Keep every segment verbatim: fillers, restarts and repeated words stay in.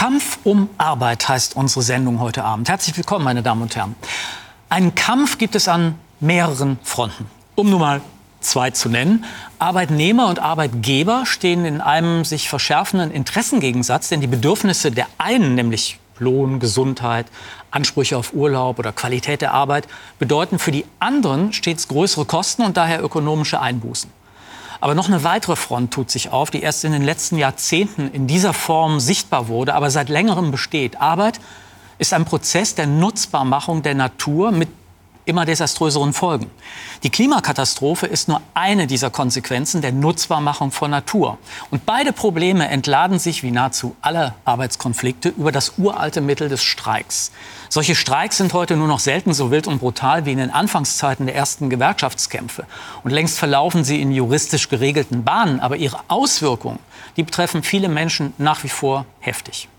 Kampf um Arbeit heißt unsere Sendung heute Abend. Herzlich willkommen, meine Damen und Herren. Einen Kampf gibt es an mehreren Fronten. Um nur mal zwei zu nennen. Arbeitnehmer und Arbeitgeber stehen in einem sich verschärfenden Interessengegensatz, denn die Bedürfnisse der einen, nämlich Lohn, Gesundheit, Ansprüche auf Urlaub oder Qualität der Arbeit, bedeuten für die anderen stets größere Kosten und daher ökonomische Einbußen. Aber noch eine weitere Front tut sich auf, die erst in den letzten Jahrzehnten in dieser Form sichtbar wurde, aber seit längerem besteht. Arbeit ist ein Prozess der Nutzbarmachung der Natur mit immer desaströseren Folgen. Die Klimakatastrophe ist nur eine dieser Konsequenzen der Nutzbarmachung von Natur. Und beide Probleme entladen sich, wie nahezu alle Arbeitskonflikte, über das uralte Mittel des Streiks. Solche Streiks sind heute nur noch selten so wild und brutal wie in den Anfangszeiten der ersten Gewerkschaftskämpfe. Und längst verlaufen sie in juristisch geregelten Bahnen. Aber ihre Auswirkungen, die betreffen viele Menschen nach wie vor heftig.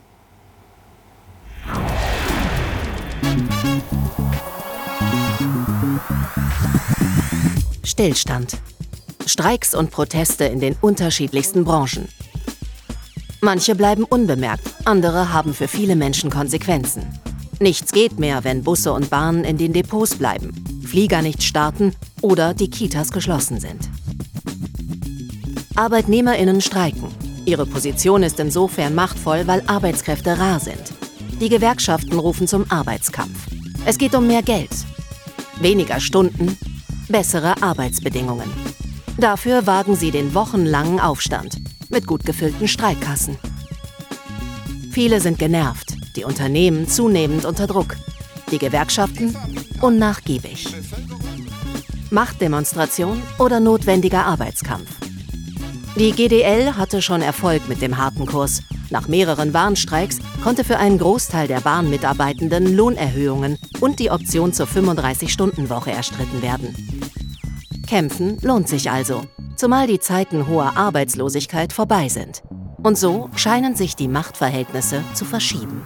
Stillstand. Streiks und Proteste in den unterschiedlichsten Branchen. Manche bleiben unbemerkt, andere haben für viele Menschen Konsequenzen. Nichts geht mehr, wenn Busse und Bahnen in den Depots bleiben, Flieger nicht starten oder die Kitas geschlossen sind. ArbeitnehmerInnen streiken. Ihre Position ist insofern machtvoll, weil Arbeitskräfte rar sind. Die Gewerkschaften rufen zum Arbeitskampf. Es geht um mehr Geld, weniger Stunden, bessere Arbeitsbedingungen. Dafür wagen sie den wochenlangen Aufstand mit gut gefüllten Streikkassen. Viele sind genervt, die Unternehmen zunehmend unter Druck, die Gewerkschaften unnachgiebig. Machtdemonstration oder notwendiger Arbeitskampf? Die G D L hatte schon Erfolg mit dem harten Kurs. Nach mehreren Warnstreiks konnte für einen Großteil der Bahnmitarbeitenden Lohnerhöhungen und die Option zur fünfunddreißig-Stunden-Woche erstritten werden. Kämpfen lohnt sich also, zumal die Zeiten hoher Arbeitslosigkeit vorbei sind. Und so scheinen sich die Machtverhältnisse zu verschieben.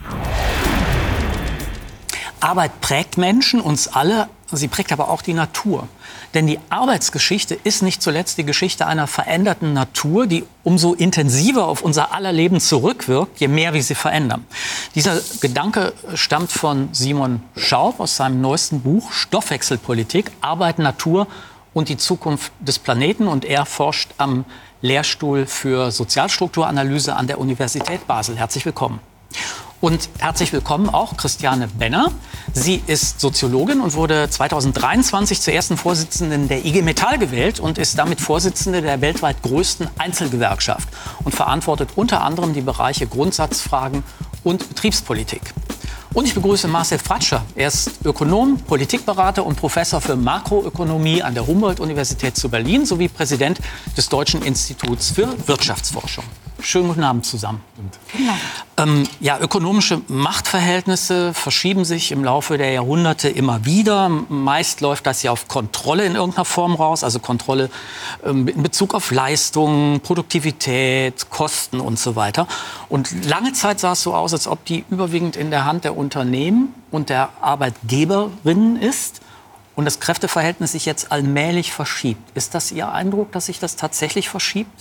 Arbeit prägt Menschen, uns alle, sie prägt aber auch die Natur. Denn die Arbeitsgeschichte ist nicht zuletzt die Geschichte einer veränderten Natur, die umso intensiver auf unser aller Leben zurückwirkt, je mehr wir sie verändern. Dieser Gedanke stammt von Simon Schaub aus seinem neuesten Buch Stoffwechselpolitik, Arbeit, Natur und die Zukunft des Planeten. Und er forscht am Lehrstuhl für Sozialstrukturanalyse an der Universität Basel. Herzlich willkommen. Und herzlich willkommen auch Christiane Benner. Sie ist Soziologin und wurde zweitausenddreiundzwanzig zur ersten Vorsitzenden der I G Metall gewählt und ist damit Vorsitzende der weltweit größten Einzelgewerkschaft und verantwortet unter anderem die Bereiche Grundsatzfragen und Betriebspolitik. Und ich begrüße Marcel Fratscher. Er ist Ökonom, Politikberater und Professor für Makroökonomie an der Humboldt-Universität zu Berlin sowie Präsident des Deutschen Instituts für Wirtschaftsforschung. Schönen guten Abend zusammen. Ähm, ja, ökonomische Machtverhältnisse verschieben sich im Laufe der Jahrhunderte immer wieder. Meist läuft das ja auf Kontrolle in irgendeiner Form raus, also Kontrolle ähm, in Bezug auf Leistungen, Produktivität, Kosten und so weiter. Und lange Zeit sah es so aus, als ob die überwiegend in der Hand der Unternehmen und der Arbeitgeberinnen ist und das Kräfteverhältnis sich jetzt allmählich verschiebt. Ist das Ihr Eindruck, dass sich das tatsächlich verschiebt?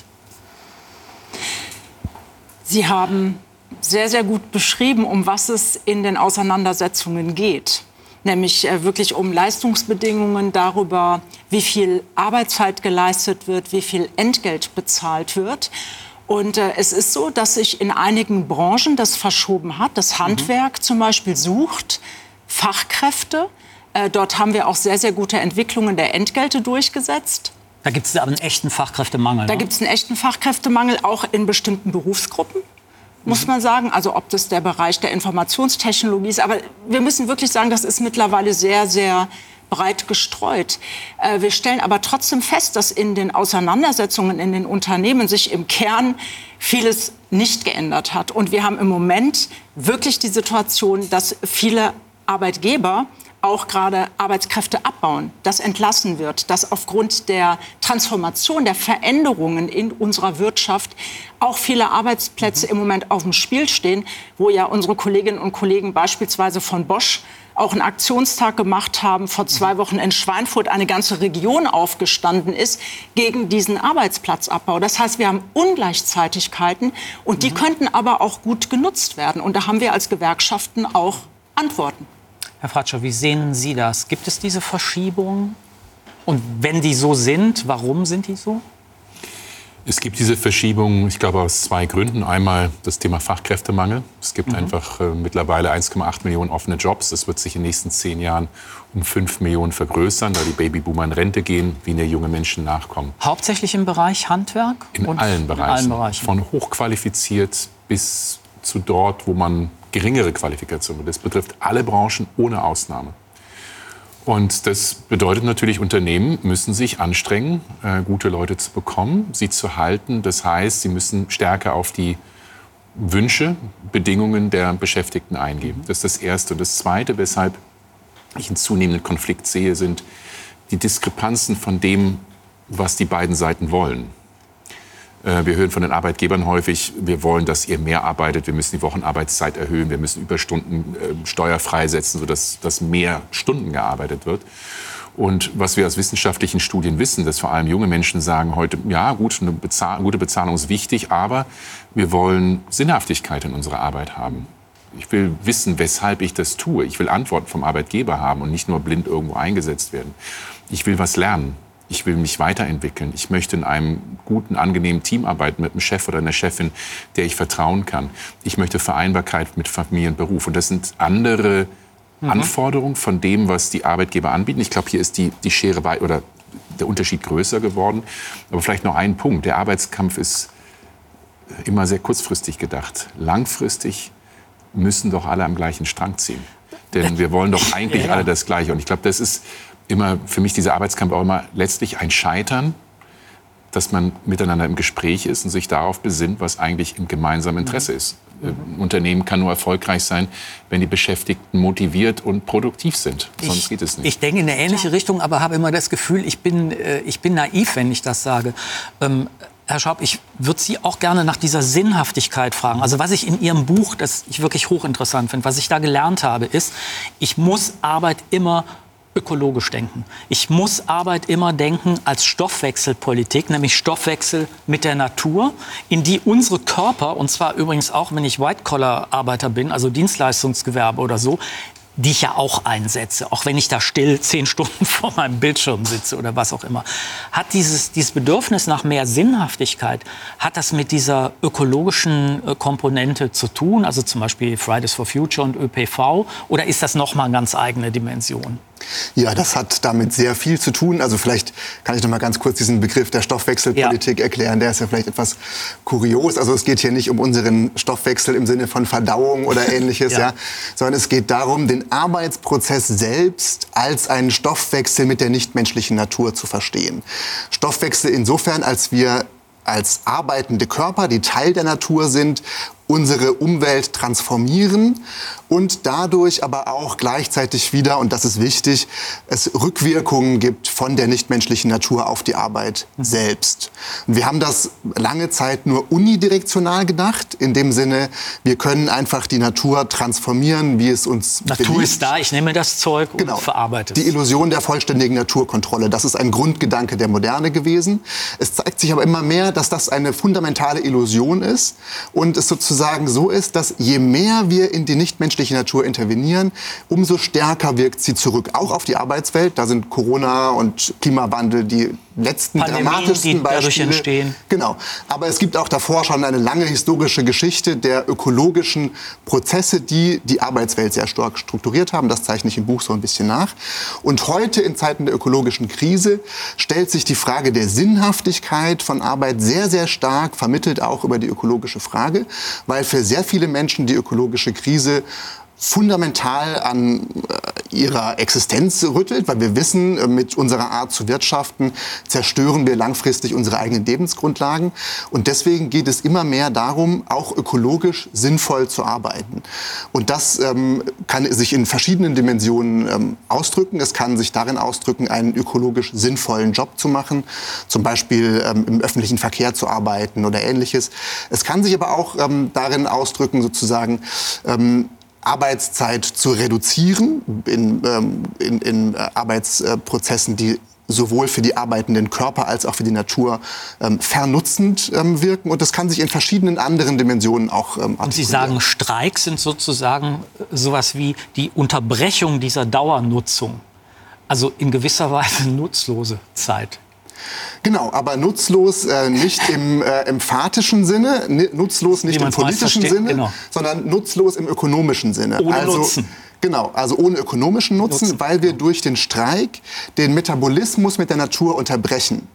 Sie haben sehr, sehr gut beschrieben, um was es in den Auseinandersetzungen geht. Nämlich äh, wirklich um Leistungsbedingungen, darüber, wie viel Arbeitszeit geleistet wird, wie viel Entgelt bezahlt wird. Und äh, es ist so, dass sich in einigen Branchen das verschoben hat. Das Handwerk mhm. zum Beispiel sucht Fachkräfte. Äh, dort haben wir auch sehr, sehr gute Entwicklungen der Entgelte durchgesetzt. Da gibt es aber einen echten Fachkräftemangel. Da ne? gibt es einen echten Fachkräftemangel, auch in bestimmten Berufsgruppen, muss man sagen. Also ob das der Bereich der Informationstechnologie ist. Aber wir müssen wirklich sagen, das ist mittlerweile sehr, sehr breit gestreut. Äh, wir stellen aber trotzdem fest, dass in den Auseinandersetzungen in den Unternehmen sich im Kern vieles nicht geändert hat. Und wir haben im Moment wirklich die Situation, dass viele Arbeitgeber auch gerade Arbeitskräfte abbauen, dass entlassen wird, dass aufgrund der Transformation, der Veränderungen in unserer Wirtschaft auch viele Arbeitsplätze im Moment auf dem Spiel stehen, wo ja unsere Kolleginnen und Kollegen beispielsweise von Bosch auch einen Aktionstag gemacht haben, vor zwei Wochen in Schweinfurt eine ganze Region aufgestanden ist gegen diesen Arbeitsplatzabbau. Das heißt, wir haben Ungleichzeitigkeiten und die mhm. könnten aber auch gut genutzt werden. Und da haben wir als Gewerkschaften auch Antworten. Herr Fratscher, wie sehen Sie das? Gibt es diese Verschiebungen? Und wenn die so sind, warum sind die so? Es gibt diese Verschiebung, ich glaube, aus zwei Gründen. Einmal das Thema Fachkräftemangel. Es gibt mhm. einfach äh, mittlerweile eins Komma acht Millionen offene Jobs. Das wird sich in den nächsten zehn Jahren um fünf Millionen vergrößern, da die Babyboomer in Rente gehen, weniger junge Menschen nachkommen. Hauptsächlich im Bereich Handwerk? In, und allen, Bereichen. in allen Bereichen. Von hochqualifiziert bis zu dort, wo man geringere Qualifikation hat. Das betrifft alle Branchen ohne Ausnahme. Und das bedeutet natürlich, Unternehmen müssen sich anstrengen, äh, gute Leute zu bekommen, sie zu halten. Das heißt, sie müssen stärker auf die Wünsche, Bedingungen der Beschäftigten eingehen. Das ist das Erste. Und das Zweite, weshalb ich einen zunehmenden Konflikt sehe, sind die Diskrepanzen von dem, was die beiden Seiten wollen. Wir hören von den Arbeitgebern häufig, wir wollen, dass ihr mehr arbeitet, wir müssen die Wochenarbeitszeit erhöhen, wir müssen Überstunden äh, steuerfrei setzen, sodass dass mehr Stunden gearbeitet wird. Und was wir aus wissenschaftlichen Studien wissen, dass vor allem junge Menschen sagen heute, ja gut, eine Bezahl- gute Bezahlung ist wichtig, aber wir wollen Sinnhaftigkeit in unserer Arbeit haben. Ich will wissen, weshalb ich das tue. Ich will Antworten vom Arbeitgeber haben und nicht nur blind irgendwo eingesetzt werden. Ich will was lernen. Ich will mich weiterentwickeln. Ich möchte in einem guten, angenehmen Team arbeiten mit einem Chef oder einer Chefin, der ich vertrauen kann. Ich möchte Vereinbarkeit mit Familie und Beruf. Und das sind andere mhm. Anforderungen von dem, was die Arbeitgeber anbieten. Ich glaube, hier ist die, die Schere bei, oder der Unterschied größer geworden. Aber vielleicht noch ein Punkt. Der Arbeitskampf ist immer sehr kurzfristig gedacht. Langfristig müssen doch alle am gleichen Strang ziehen. Denn wir wollen doch eigentlich ja, ja. alle das Gleiche. Und ich glaube, das ist immer für mich dieser Arbeitskampf auch immer letztlich ein Scheitern, dass man miteinander im Gespräch ist und sich darauf besinnt, was eigentlich im gemeinsamen Interesse ist. Mhm. Ein Unternehmen kann nur erfolgreich sein, wenn die Beschäftigten motiviert und produktiv sind. Sonst ich, geht es nicht. Ich denke in eine ähnliche Richtung, aber habe immer das Gefühl, ich bin, äh, ich bin naiv, wenn ich das sage. Ähm, Herr Schaub, ich würde Sie auch gerne nach dieser Sinnhaftigkeit fragen. Also was ich in Ihrem Buch, das ich wirklich hochinteressant finde, was ich da gelernt habe, ist, ich muss Arbeit immer ökologisch denken. Ich muss Arbeit immer denken als Stoffwechselpolitik, nämlich Stoffwechsel mit der Natur, in die unsere Körper, und zwar übrigens auch, wenn ich White-Collar-Arbeiter bin, also Dienstleistungsgewerbe oder so, die ich ja auch einsetze, auch wenn ich da still zehn Stunden vor meinem Bildschirm sitze oder was auch immer. Hat dieses, dieses Bedürfnis nach mehr Sinnhaftigkeit, hat das mit dieser ökologischen äh, Komponente zu tun, also zum Beispiel Fridays for Future und Ö P V, oder ist das nochmal eine ganz eigene Dimension? Ja, das hat damit sehr viel zu tun. Also vielleicht kann ich noch mal ganz kurz diesen Begriff der Stoffwechselpolitik ja. erklären. Der ist ja vielleicht etwas kurios. Also es geht hier nicht um unseren Stoffwechsel im Sinne von Verdauung oder Ähnliches, ja. ja, sondern es geht darum, den Arbeitsprozess selbst als einen Stoffwechsel mit der nichtmenschlichen Natur zu verstehen. Stoffwechsel insofern, als wir als arbeitende Körper, die Teil der Natur sind, unsere Umwelt transformieren und dadurch aber auch gleichzeitig wieder, und das ist wichtig, es Rückwirkungen gibt von der nichtmenschlichen Natur auf die Arbeit selbst. Und wir haben das lange Zeit nur unidirektional gedacht, in dem Sinne, wir können einfach die Natur transformieren, wie es uns Natur beliebt. Ist da, ich nehme das Zeug und genau. verarbeite es. Die Illusion der vollständigen Naturkontrolle, das ist ein Grundgedanke der Moderne gewesen. Es zeigt sich aber immer mehr, dass das eine fundamentale Illusion ist und es sozusagen sagen so ist, dass je mehr wir in die nichtmenschliche Natur intervenieren, umso stärker wirkt sie zurück. Auch auf die Arbeitswelt. Da sind Corona und Klimawandel die letzten Pandemien, dramatischsten die Beispiele. Dadurch entstehen. Genau. Aber es gibt auch davor schon eine lange historische Geschichte der ökologischen Prozesse, die die Arbeitswelt sehr stark strukturiert haben. Das zeichne ich im Buch so ein bisschen nach. Und heute in Zeiten der ökologischen Krise stellt sich die Frage der Sinnhaftigkeit von Arbeit sehr, sehr stark, vermittelt auch über die ökologische Frage, weil für sehr viele Menschen die ökologische Krise fundamental an äh, ihrer Existenz rüttelt, weil wir wissen, äh, mit unserer Art zu wirtschaften zerstören wir langfristig unsere eigenen Lebensgrundlagen. Und deswegen geht es immer mehr darum, auch ökologisch sinnvoll zu arbeiten. Und das ähm, kann sich in verschiedenen Dimensionen ähm, ausdrücken. Es kann sich darin ausdrücken, einen ökologisch sinnvollen Job zu machen, zum Beispiel ähm, im öffentlichen Verkehr zu arbeiten oder Ähnliches. Es kann sich aber auch ähm, darin ausdrücken, sozusagen, ähm, Arbeitszeit zu reduzieren in, ähm, in, in äh, Arbeitsprozessen, die sowohl für die arbeitenden Körper als auch für die Natur ähm, vernutzend ähm, wirken. Und das kann sich in verschiedenen anderen Dimensionen auch ähm, Und Sie sagen, Streiks sind sozusagen sowas wie die Unterbrechung dieser Dauernutzung. Also in gewisser Weise nutzlose Zeit. Genau, aber nutzlos äh, nicht im äh, emphatischen Sinne, nutzlos nicht im politischen Sinne, genau. sondern nutzlos im ökonomischen Sinne. Ohne also, Nutzen. Genau, also ohne ökonomischen Nutzen, Nutzen, weil wir durch den Streik den Metabolismus mit der Natur unterbrechen.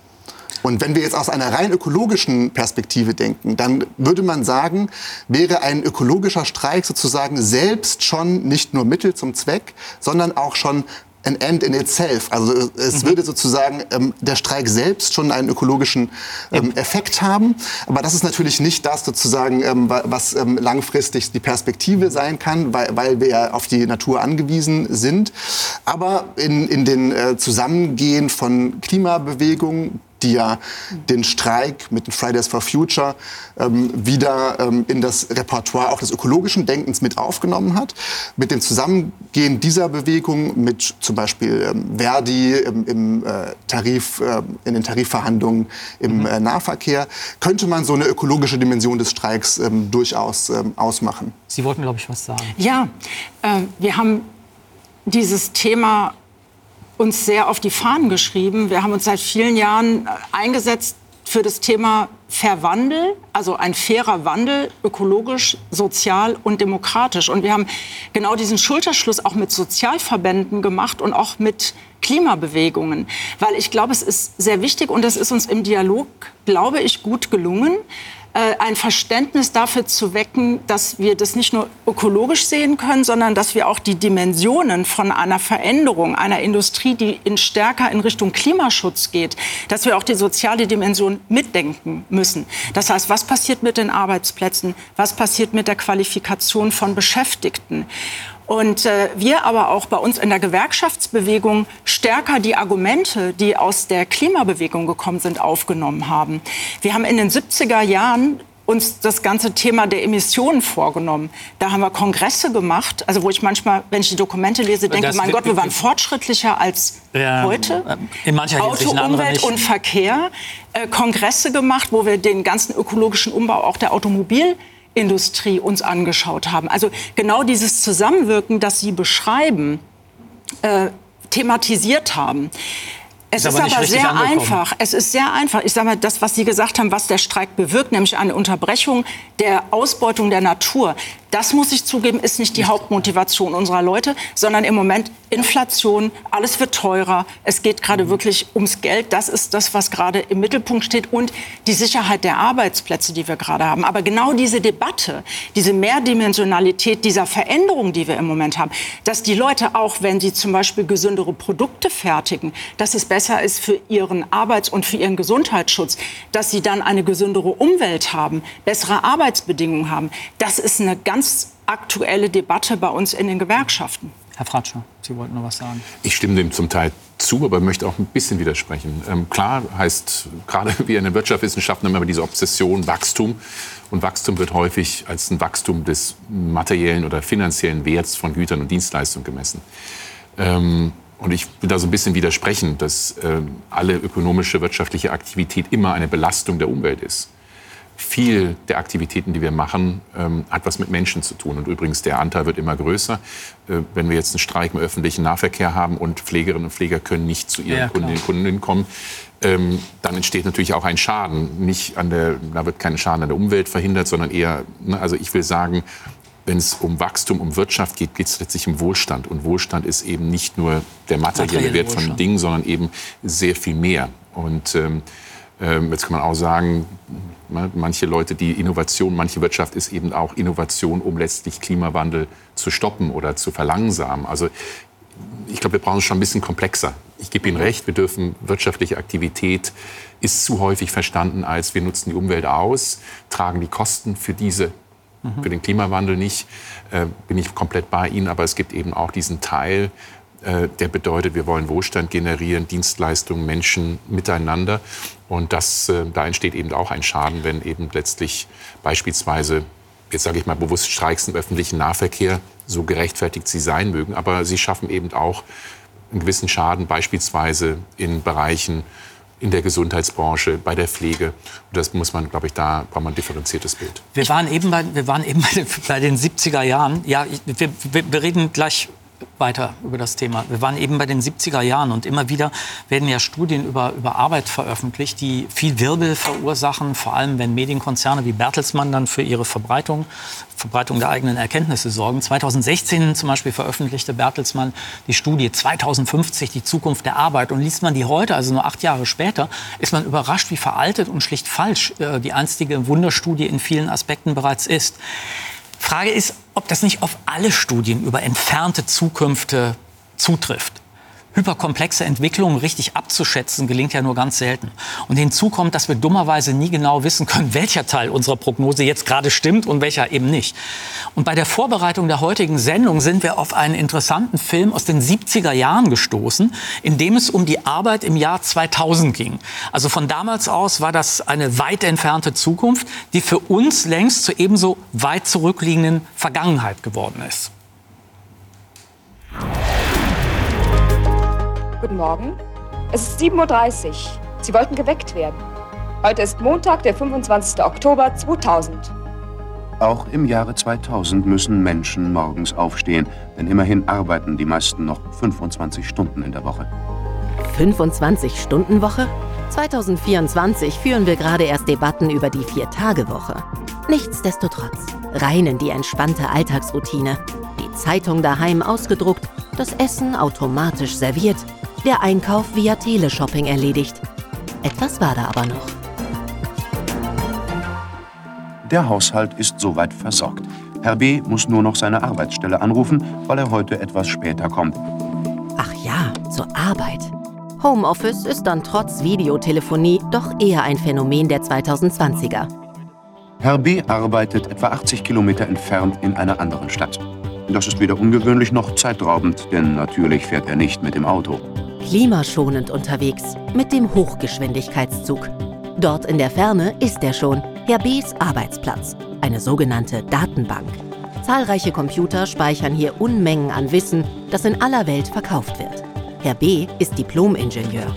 Und wenn wir jetzt aus einer rein ökologischen Perspektive denken, dann würde man sagen, wäre ein ökologischer Streik sozusagen selbst schon nicht nur Mittel zum Zweck, sondern auch schon an end in itself. Also es mhm. würde sozusagen ähm, der Streik selbst schon einen ökologischen ähm, ja. Effekt haben. Aber das ist natürlich nicht das sozusagen, ähm, was ähm, langfristig die Perspektive sein kann, weil, weil wir ja auf die Natur angewiesen sind. Aber in, in den äh, Zusammengehen von Klimabewegungen, die ja den Streik mit den Fridays for Future ähm, wieder ähm, in das Repertoire auch des ökologischen Denkens mit aufgenommen hat. Mit dem Zusammengehen dieser Bewegung mit zum Beispiel ähm, Verdi im, im äh, Tarif, äh, in den Tarifverhandlungen im äh, Nahverkehr könnte man so eine ökologische Dimension des Streiks ähm, durchaus ähm, ausmachen. Sie wollten, glaube ich, was sagen. Ja, äh, wir haben dieses Thema uns sehr auf die Fahnen geschrieben. Wir haben uns seit vielen Jahren eingesetzt für das Thema Verwandel, also ein fairer Wandel, ökologisch, sozial und demokratisch. Und wir haben genau diesen Schulterschluss auch mit Sozialverbänden gemacht und auch mit Klimabewegungen. Weil ich glaube, es ist sehr wichtig und es ist uns im Dialog, glaube ich, gut gelungen, ein Verständnis dafür zu wecken, dass wir das nicht nur ökologisch sehen können, sondern dass wir auch die Dimensionen von einer Veränderung, einer Industrie, die in stärker in Richtung Klimaschutz geht, dass wir auch die soziale Dimension mitdenken müssen. Das heißt, was passiert mit den Arbeitsplätzen? Was passiert mit der Qualifikation von Beschäftigten? Und äh, wir aber auch bei uns in der Gewerkschaftsbewegung stärker die Argumente, die aus der Klimabewegung gekommen sind, aufgenommen haben. Wir haben in den siebziger Jahren uns das ganze Thema der Emissionen vorgenommen. Da haben wir Kongresse gemacht, also wo ich manchmal, wenn ich die Dokumente lese, denke, das mein Gott, wir waren fortschrittlicher als ja, heute. In mancher Auto, Umwelt und Verkehr. Äh, Kongresse gemacht, wo wir den ganzen ökologischen Umbau auch der Automobil Industrie uns angeschaut haben. Also genau dieses Zusammenwirken, das Sie beschreiben, äh, thematisiert haben. Es ist, ist aber, aber sehr angekommen. einfach. Es ist sehr einfach. Ich sage mal, das, was Sie gesagt haben, was der Streik bewirkt, nämlich eine Unterbrechung der Ausbeutung der Natur. Das, muss ich zugeben, ist nicht die Hauptmotivation unserer Leute, sondern im Moment Inflation, alles wird teurer, es geht gerade wirklich ums Geld. Das ist das, was gerade im Mittelpunkt steht und die Sicherheit der Arbeitsplätze, die wir gerade haben. Aber genau diese Debatte, diese Mehrdimensionalität dieser Veränderung, die wir im Moment haben, dass die Leute auch, wenn sie zum Beispiel gesündere Produkte fertigen, dass es besser ist für ihren Arbeits- und für ihren Gesundheitsschutz, dass sie dann eine gesündere Umwelt haben, bessere Arbeitsbedingungen haben, das ist eine ganz aktuelle Debatte bei uns in den Gewerkschaften. Herr Fratscher, Sie wollten noch was sagen. Ich stimme dem zum Teil zu, aber möchte auch ein bisschen widersprechen. Ähm, klar heißt, gerade wir in den Wirtschaftswissenschaften haben immer diese Obsession Wachstum. Und Wachstum wird häufig als ein Wachstum des materiellen oder finanziellen Werts von Gütern und Dienstleistungen gemessen. Ähm, und ich will da so ein bisschen widersprechen, dass äh, alle ökonomische, wirtschaftliche Aktivität immer eine Belastung der Umwelt ist. Viel der Aktivitäten, die wir machen, ähm, hat was mit Menschen zu tun. Und übrigens, der Anteil wird immer größer. Äh, wenn wir jetzt einen Streik im öffentlichen Nahverkehr haben und Pflegerinnen und Pfleger können nicht zu ihren ja, Kundinnen und Kunden kommen, ähm, dann entsteht natürlich auch ein Schaden. Nicht an der, da wird kein Schaden an der Umwelt verhindert, sondern eher, ne, also ich will sagen, wenn es um Wachstum, um Wirtschaft geht, geht es letztlich um Wohlstand. Und Wohlstand ist eben nicht nur der materielle Wert von Dingen, sondern eben sehr viel mehr. Und ähm, jetzt kann man auch sagen, manche Leute, die Innovation, manche Wirtschaft ist eben auch Innovation, um letztlich Klimawandel zu stoppen oder zu verlangsamen. Also ich glaube, wir brauchen es schon ein bisschen komplexer. Ich gebe Ihnen recht, wir dürfen, wirtschaftliche Aktivität ist zu häufig verstanden als wir nutzen die Umwelt aus, tragen die Kosten für diese, mhm. für den Klimawandel nicht. Äh, bin ich komplett bei Ihnen, aber es gibt eben auch diesen Teil, der bedeutet, wir wollen Wohlstand generieren, Dienstleistungen, Menschen miteinander. Und das, da entsteht eben auch ein Schaden, wenn eben letztlich beispielsweise jetzt sage ich mal bewusst Streiks im öffentlichen Nahverkehr, so gerechtfertigt sie sein mögen, aber sie schaffen eben auch einen gewissen Schaden, beispielsweise in Bereichen in der Gesundheitsbranche, bei der Pflege. Und das muss man, glaube ich, da braucht man ein differenziertes Bild. Wir waren eben bei, wir waren eben bei den siebziger Jahren. Ja, wir, wir, wir reden gleich weiter über das Thema. Wir waren eben bei den siebziger Jahren und immer wieder werden ja Studien über, über Arbeit veröffentlicht, die viel Wirbel verursachen, vor allem wenn Medienkonzerne wie Bertelsmann dann für ihre Verbreitung, Verbreitung der eigenen Erkenntnisse sorgen. zweitausendsechzehn zum Beispiel veröffentlichte Bertelsmann die Studie zweitausendfünfzig, die Zukunft der Arbeit. Und liest man die heute, also nur acht Jahre später, ist man überrascht, wie veraltet und schlicht falsch äh, die einstige Wunderstudie in vielen Aspekten bereits ist. Frage ist, ob das nicht auf alle Studien über entfernte Zukünfte zutrifft. Hyperkomplexe Entwicklungen richtig abzuschätzen, gelingt ja nur ganz selten. Und hinzu kommt, dass wir dummerweise nie genau wissen können, welcher Teil unserer Prognose jetzt gerade stimmt und welcher eben nicht. Und bei der Vorbereitung der heutigen Sendung sind wir auf einen interessanten Film aus den siebziger Jahren gestoßen, in dem es um die Arbeit im Jahr zweitausend ging. Also von damals aus war das eine weit entfernte Zukunft, die für uns längst zur ebenso weit zurückliegenden Vergangenheit geworden ist. Guten Morgen. Es ist sieben Uhr dreißig. Sie wollten geweckt werden. Heute ist Montag, der fünfundzwanzigste Oktober zweitausend. Auch im Jahre zweitausend müssen Menschen morgens aufstehen, denn immerhin arbeiten die meisten noch fünfundzwanzig Stunden in der Woche. fünfundzwanzig-Stunden-Woche? zweitausendvierundzwanzig führen wir gerade erst Debatten über die Vier-Tage-Woche. Nichtsdestotrotz, rein in die entspannte Alltagsroutine. Die Zeitung daheim ausgedruckt, das Essen automatisch serviert, der Einkauf via Teleshopping erledigt. Etwas war da aber noch. Der Haushalt ist soweit versorgt. Herr B. muss nur noch seine Arbeitsstelle anrufen, weil er heute etwas später kommt. Ach ja, zur Arbeit. Homeoffice ist dann trotz Videotelefonie doch eher ein Phänomen der zweitausendzwanziger. Herr B. arbeitet etwa achtzig Kilometer entfernt in einer anderen Stadt. Das ist weder ungewöhnlich noch zeitraubend, denn natürlich fährt er nicht mit dem Auto. Klimaschonend unterwegs, mit dem Hochgeschwindigkeitszug. Dort in der Ferne ist er schon, Herr B.'s Arbeitsplatz, eine sogenannte Datenbank. Zahlreiche Computer speichern hier Unmengen an Wissen, das in aller Welt verkauft wird. Herr B. ist Diplom-Ingenieur.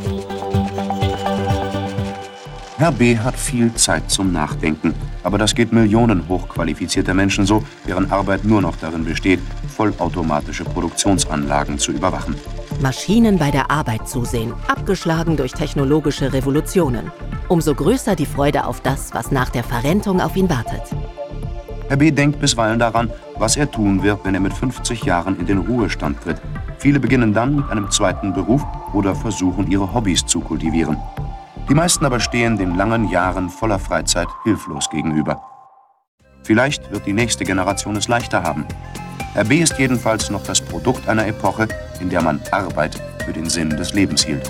Herr B. hat viel Zeit zum Nachdenken. Aber das geht Millionen hochqualifizierter Menschen so, deren Arbeit nur noch darin besteht, vollautomatische Produktionsanlagen zu überwachen. Maschinen bei der Arbeit zusehen, abgeschlagen durch technologische Revolutionen. Umso größer die Freude auf das, was nach der Verrentung auf ihn wartet. Herr B. denkt bisweilen daran, was er tun wird, wenn er mit fünfzig Jahren in den Ruhestand tritt. Viele beginnen dann mit einem zweiten Beruf oder versuchen, ihre Hobbys zu kultivieren. Die meisten aber stehen den langen Jahren voller Freizeit hilflos gegenüber. Vielleicht wird die nächste Generation es leichter haben. Herr B. ist jedenfalls noch das Produkt einer Epoche, in der man Arbeit für den Sinn des Lebens hielt.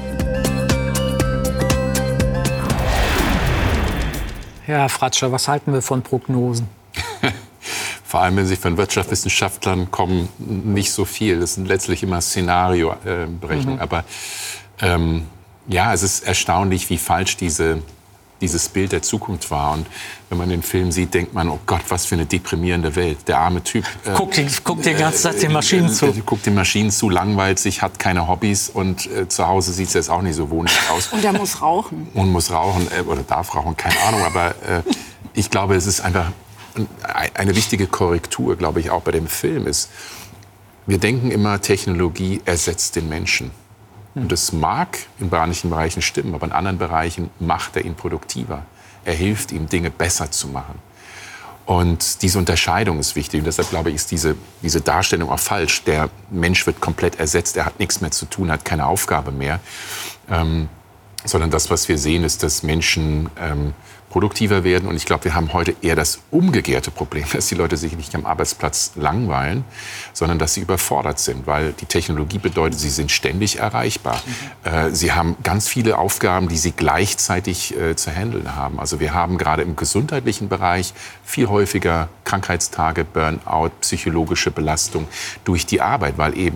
Ja, Herr Fratscher, was halten wir von Prognosen? Vor allem, wenn sie von Wirtschaftswissenschaftlern kommen, nicht so viel. Das sind letztlich immer Szenarioberechnungen. Mhm. Aber ähm, ja, es ist erstaunlich, wie falsch diese, dieses Bild der Zukunft war. Und wenn man den Film sieht, denkt man, oh Gott, was für eine deprimierende Welt. Der arme Typ. Äh, guckt den, guck den ganzen Tag den Maschinen zu. Äh, guckt den Maschinen zu, langweilt sich, hat keine Hobbys. Und äh, zu Hause sieht es jetzt auch nicht so wohnlich aus. Und er muss rauchen. Und muss rauchen, äh, oder darf rauchen, keine Ahnung. Aber äh, ich glaube, es ist einfach eine wichtige Korrektur, glaube ich, auch bei dem Film ist, wir denken immer, Technologie ersetzt den Menschen. Und das mag in manchen Bereichen stimmen, aber in anderen Bereichen macht er ihn produktiver. Er hilft ihm, Dinge besser zu machen. Und diese Unterscheidung ist wichtig. Und deshalb, glaube ich, ist diese, diese Darstellung auch falsch. Der Mensch wird komplett ersetzt, er hat nichts mehr zu tun, hat keine Aufgabe mehr. Ähm, sondern das, was wir sehen, ist, dass Menschen ähm, produktiver werden. Und ich glaube, wir haben heute eher das umgekehrte Problem, dass die Leute sich nicht am Arbeitsplatz langweilen, sondern dass sie überfordert sind, weil die Technologie bedeutet, sie sind ständig erreichbar. Mhm. Äh, sie haben ganz viele Aufgaben, die sie gleichzeitig äh, zu handeln haben. Also wir haben gerade im gesundheitlichen Bereich viel häufiger Krankheitstage, Burnout, psychologische Belastung durch die Arbeit, weil eben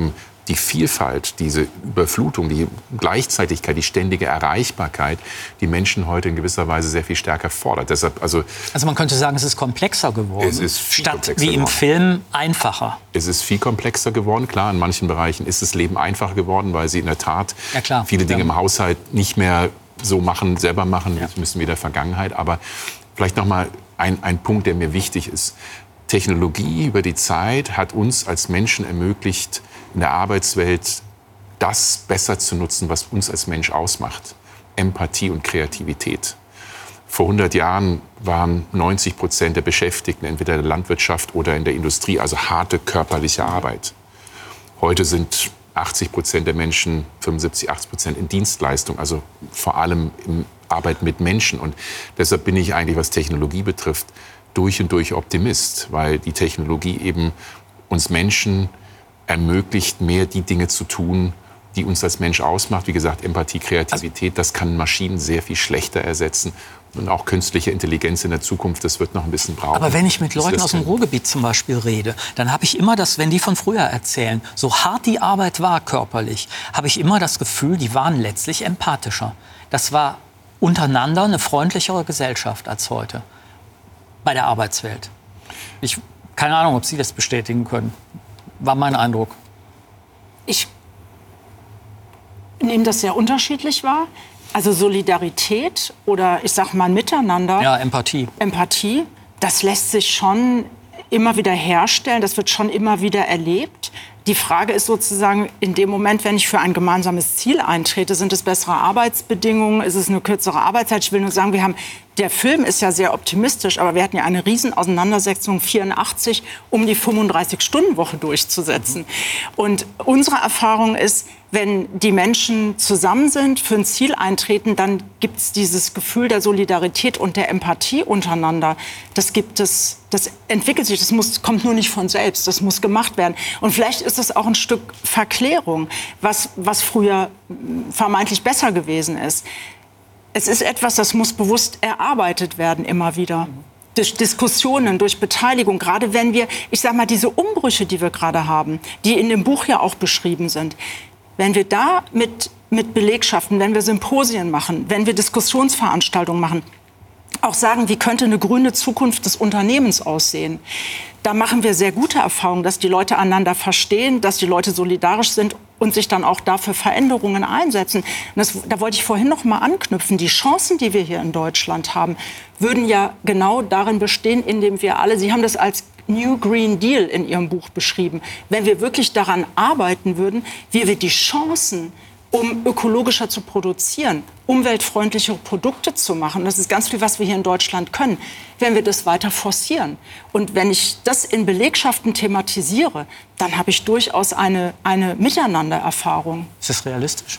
die Vielfalt, diese Überflutung, die Gleichzeitigkeit, die ständige Erreichbarkeit, die Menschen heute in gewisser Weise sehr viel stärker fordert. Deshalb, also, also man könnte sagen, es ist komplexer geworden, es ist viel statt komplexer wie im geworden. Film einfacher. Es ist viel komplexer geworden. Klar, in manchen Bereichen ist das Leben einfacher geworden, weil sie in der Tat Ja, klar. viele Dinge Ja. im Haushalt nicht mehr so machen, selber machen, ja. müssen wir der Vergangenheit. Aber vielleicht noch mal ein, ein Punkt, der mir wichtig ist. Technologie über die Zeit hat uns als Menschen ermöglicht, in der Arbeitswelt das besser zu nutzen, was uns als Mensch ausmacht. Empathie und Kreativität. Vor hundert Jahren waren neunzig Prozent der Beschäftigten entweder in der Landwirtschaft oder in der Industrie, also harte körperliche Arbeit. Heute sind achtzig Prozent der Menschen, fünfundsiebzig, achtzig Prozent in Dienstleistung, also vor allem in Arbeit mit Menschen. Und deshalb bin ich eigentlich, was Technologie betrifft, durch und durch Optimist, weil die Technologie eben uns Menschen ermöglicht, mehr die Dinge zu tun, die uns als Mensch ausmacht. Wie gesagt, Empathie, Kreativität, das kann Maschinen sehr viel schlechter ersetzen. Und auch künstliche Intelligenz in der Zukunft, das wird noch ein bisschen brauchen. Aber wenn ich mit bis Leuten das aus dem kann. Ruhrgebiet zum Beispiel rede, dann habe ich immer das, wenn die von früher erzählen, so hart die Arbeit war körperlich, habe ich immer das Gefühl, die waren letztlich empathischer. Das war untereinander eine freundlichere Gesellschaft als heute bei der Arbeitswelt. Ich keine Ahnung, ob Sie das bestätigen können. War mein Eindruck. Ich nehme das sehr unterschiedlich wahr. Also Solidarität oder ich sag mal Miteinander, Ja, Empathie. Empathie, das lässt sich schon immer wieder herstellen, das wird schon immer wieder erlebt. Die Frage ist sozusagen, in dem Moment, wenn ich für ein gemeinsames Ziel eintrete, sind es bessere Arbeitsbedingungen, ist es eine kürzere Arbeitszeit? Ich will nur sagen, wir haben, der Film ist ja sehr optimistisch, aber wir hatten ja eine riesen Auseinandersetzung vierundachtzig, um die fünfunddreißig-Stunden-Woche durchzusetzen. Und unsere Erfahrung ist, wenn die Menschen zusammen sind, für ein Ziel eintreten, dann gibt es dieses Gefühl der Solidarität und der Empathie untereinander. Das gibt es, das entwickelt sich, das muss, kommt nur nicht von selbst, das muss gemacht werden. Und vielleicht ist es auch ein Stück Verklärung, was, was früher vermeintlich besser gewesen ist. Es ist etwas, das muss bewusst erarbeitet werden immer wieder. Durch Diskussionen, durch Beteiligung, gerade wenn wir, ich sag mal, diese Umbrüche, die wir gerade haben, die in dem Buch ja auch beschrieben sind, wenn wir da mit, mit Belegschaften, wenn wir Symposien machen, wenn wir Diskussionsveranstaltungen machen, auch sagen, wie könnte eine grüne Zukunft des Unternehmens aussehen, da machen wir sehr gute Erfahrungen, dass die Leute einander verstehen, dass die Leute solidarisch sind und sich dann auch dafür Veränderungen einsetzen. Und das, da wollte ich vorhin noch mal anknüpfen. Die Chancen, die wir hier in Deutschland haben, würden ja genau darin bestehen, indem wir alle, Sie haben das als New Green Deal in Ihrem Buch beschrieben, wenn wir wirklich daran arbeiten würden, wie wir die Chancen, um ökologischer zu produzieren, umweltfreundlichere Produkte zu machen. Das ist ganz viel, was wir hier in Deutschland können, wenn wir das weiter forcieren. Und wenn ich das in Belegschaften thematisiere, dann habe ich durchaus eine, eine Miteinandererfahrung. Ist das realistisch?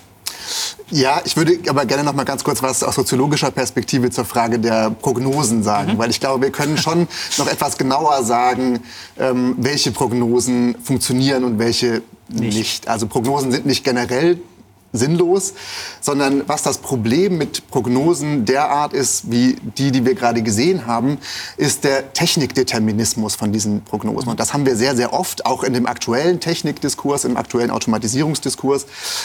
Ja, ich würde aber gerne noch mal ganz kurz was aus soziologischer Perspektive zur Frage der Prognosen sagen. Mhm. Weil ich glaube, wir können schon noch etwas genauer sagen, ähm, welche Prognosen funktionieren und welche nicht. nicht. Also Prognosen sind nicht generell sinnlos, sondern was das Problem mit Prognosen derart ist, wie die, die wir gerade gesehen haben, ist der Technikdeterminismus von diesen Prognosen. Und das haben wir sehr, sehr oft, auch in dem aktuellen Technikdiskurs, im aktuellen Automatisierungsdiskurs.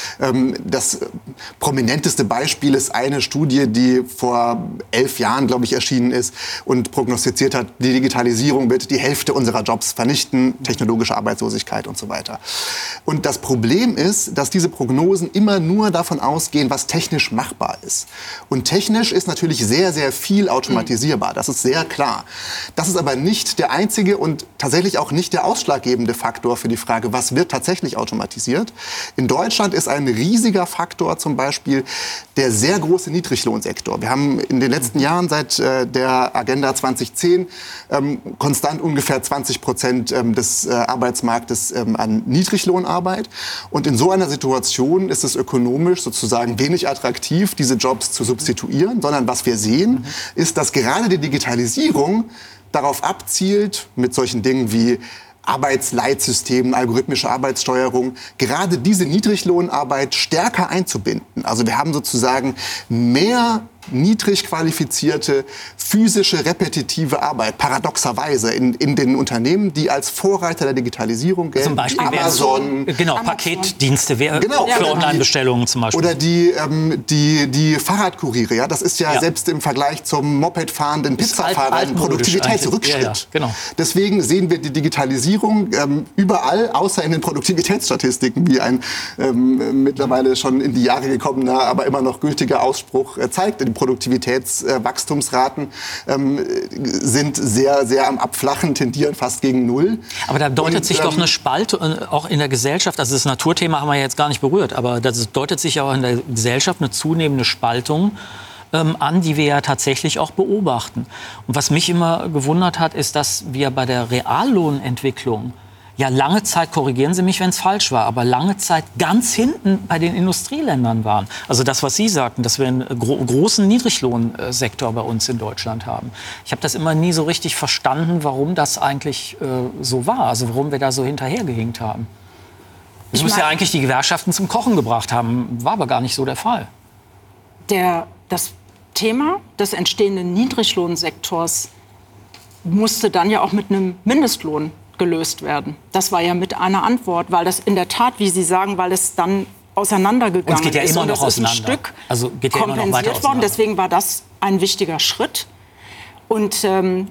Das prominenteste Beispiel ist eine Studie, die vor elf Jahren, glaube ich, erschienen ist und prognostiziert hat, die Digitalisierung wird die Hälfte unserer Jobs vernichten, technologische Arbeitslosigkeit und so weiter. Und das Problem ist, dass diese Prognosen immer nur davon ausgehen, was technisch machbar ist. Und technisch ist natürlich sehr, sehr viel automatisierbar. Das ist sehr klar. Das ist aber nicht der einzige und tatsächlich auch nicht der ausschlaggebende Faktor für die Frage, was wird tatsächlich automatisiert. In Deutschland ist ein riesiger Faktor zum Beispiel der sehr große Niedriglohnsektor. Wir haben in den letzten Jahren seit äh, der Agenda zwanzig zehn ähm, konstant ungefähr zwanzig Prozent ähm, des äh, Arbeitsmarktes ähm, an Niedriglohnarbeit. Und in so einer Situation ist es ökonomisch sozusagen wenig attraktiv, diese Jobs zu substituieren, sondern was wir sehen, mhm. ist, dass gerade die Digitalisierung darauf abzielt, mit solchen Dingen wie Arbeitsleitsystemen, algorithmische Arbeitssteuerung, gerade diese Niedriglohnarbeit stärker einzubinden. Also wir haben sozusagen mehr niedrig qualifizierte, physische, repetitive Arbeit, paradoxerweise, in, in den Unternehmen, die als Vorreiter der Digitalisierung gelten. Zum Beispiel Amazon. So, genau, Amazon. Paketdienste genau, für Online-Bestellungen zum Beispiel. Oder die, ähm, die, die Fahrradkuriere. Ja? Das ist ja, ja selbst im Vergleich zum Moped-fahrenden Pizzafahrer ein Produktivitätsrückschritt. Ja, ja, genau. Deswegen sehen wir die Digitalisierung ähm, überall, außer in den Produktivitätsstatistiken, wie ein ähm, mittlerweile schon in die Jahre gekommener, aber immer noch gültiger Ausspruch äh, zeigt. Die Produktivitätswachstumsraten ähm, sind sehr, sehr am Abflachen, tendieren fast gegen Null. Aber da deutet Und, sich ähm, doch eine Spalte auch in der Gesellschaft, also das Naturthema haben wir jetzt gar nicht berührt, aber das deutet sich auch in der Gesellschaft eine zunehmende Spaltung ähm, an, die wir ja tatsächlich auch beobachten. Und was mich immer gewundert hat, ist, dass wir bei der Reallohnentwicklung ja lange Zeit, korrigieren Sie mich, wenn es falsch war, aber lange Zeit ganz hinten bei den Industrieländern waren. Also das, was Sie sagten, dass wir einen gro- großen Niedriglohnsektor bei uns in Deutschland haben. Ich habe das immer nie so richtig verstanden, warum das eigentlich äh, so war, also warum wir da so hinterhergehinkt haben. Das muss ja eigentlich die Gewerkschaften zum Kochen gebracht haben, war aber gar nicht so der Fall. Der, das Thema des entstehenden Niedriglohnsektors musste dann ja auch mit einem Mindestlohn gelöst werden. Das war ja mit einer Antwort, weil das in der Tat, wie Sie sagen, weil es dann auseinandergegangen ist. Und es geht ja immer und noch das ist ein auseinander. Stück Also geht ja immer noch weiter kompensiert worden. Deswegen war das ein wichtiger Schritt. Und ähm,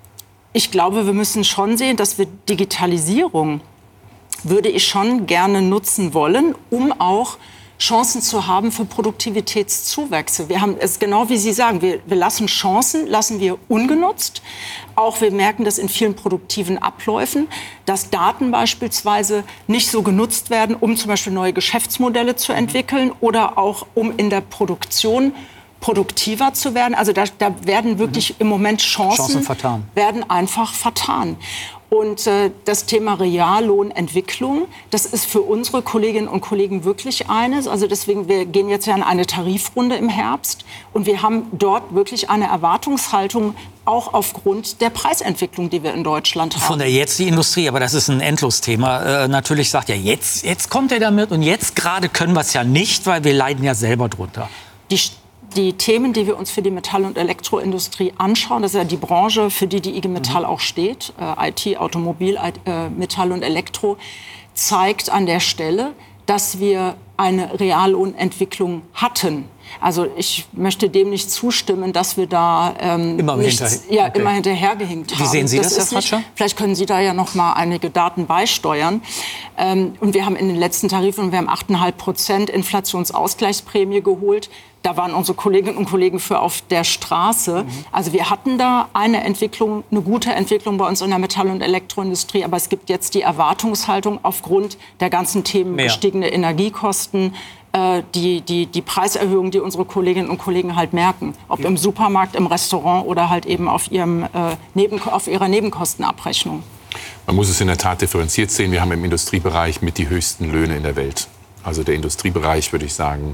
ich glaube, wir müssen schon sehen, dass wir Digitalisierung würde ich schon gerne nutzen wollen, um auch Chancen zu haben für Produktivitätszuwächse. Wir haben es genau wie Sie sagen, wir, wir lassen Chancen, lassen wir ungenutzt. Auch wir merken das in vielen produktiven Abläufen, dass Daten beispielsweise nicht so genutzt werden, um zum Beispiel neue Geschäftsmodelle zu entwickeln oder auch um in der Produktion produktiver zu werden. Also da, da werden wirklich im Moment Chancen, Chancen vertan. werden einfach vertan. Und äh, das Thema Reallohnentwicklung, das ist für unsere Kolleginnen und Kollegen wirklich eines. Also deswegen, wir gehen jetzt ja in eine Tarifrunde im Herbst und wir haben dort wirklich eine Erwartungshaltung, auch aufgrund der Preisentwicklung, die wir in Deutschland haben. Von der jetzt die Industrie, aber das ist ein Endlosthema. Äh, natürlich sagt ja, jetzt, jetzt kommt er damit und jetzt gerade können wir es ja nicht, weil wir leiden ja selber drunter. Die Die Themen, die wir uns für die Metall- und Elektroindustrie anschauen, das ist ja die Branche, für die die I G Metall auch steht, äh, I T, Automobil, äh, Metall und Elektro, zeigt an der Stelle, dass wir eine Reallohnentwicklung hatten. Also ich möchte dem nicht zustimmen, dass wir da ähm, immer, nichts, hinterher. ja, Okay. immer hinterhergehinkt haben. Wie sehen Sie das, das Herr nicht, Fratscher? Vielleicht können Sie da ja noch mal einige Daten beisteuern. Ähm, und wir haben in den letzten Tarifen, wir haben acht Komma fünf Prozent Inflationsausgleichsprämie geholt. Da waren unsere Kolleginnen und Kollegen für auf der Straße. Mhm. Also wir hatten da eine Entwicklung, eine gute Entwicklung bei uns in der Metall- und Elektroindustrie. Aber es gibt jetzt die Erwartungshaltung aufgrund der ganzen Themen, Mehr. gestiegene Energiekosten, äh, die, die, die Preiserhöhung, die unsere Kolleginnen und Kollegen halt merken. Ob im Supermarkt, im Restaurant oder halt eben auf, ihrem, äh, Neben, auf ihrer Nebenkostenabrechnung. Man muss es in der Tat differenziert sehen. Wir haben im Industriebereich mit die höchsten Löhne in der Welt. Also der Industriebereich, würde ich sagen,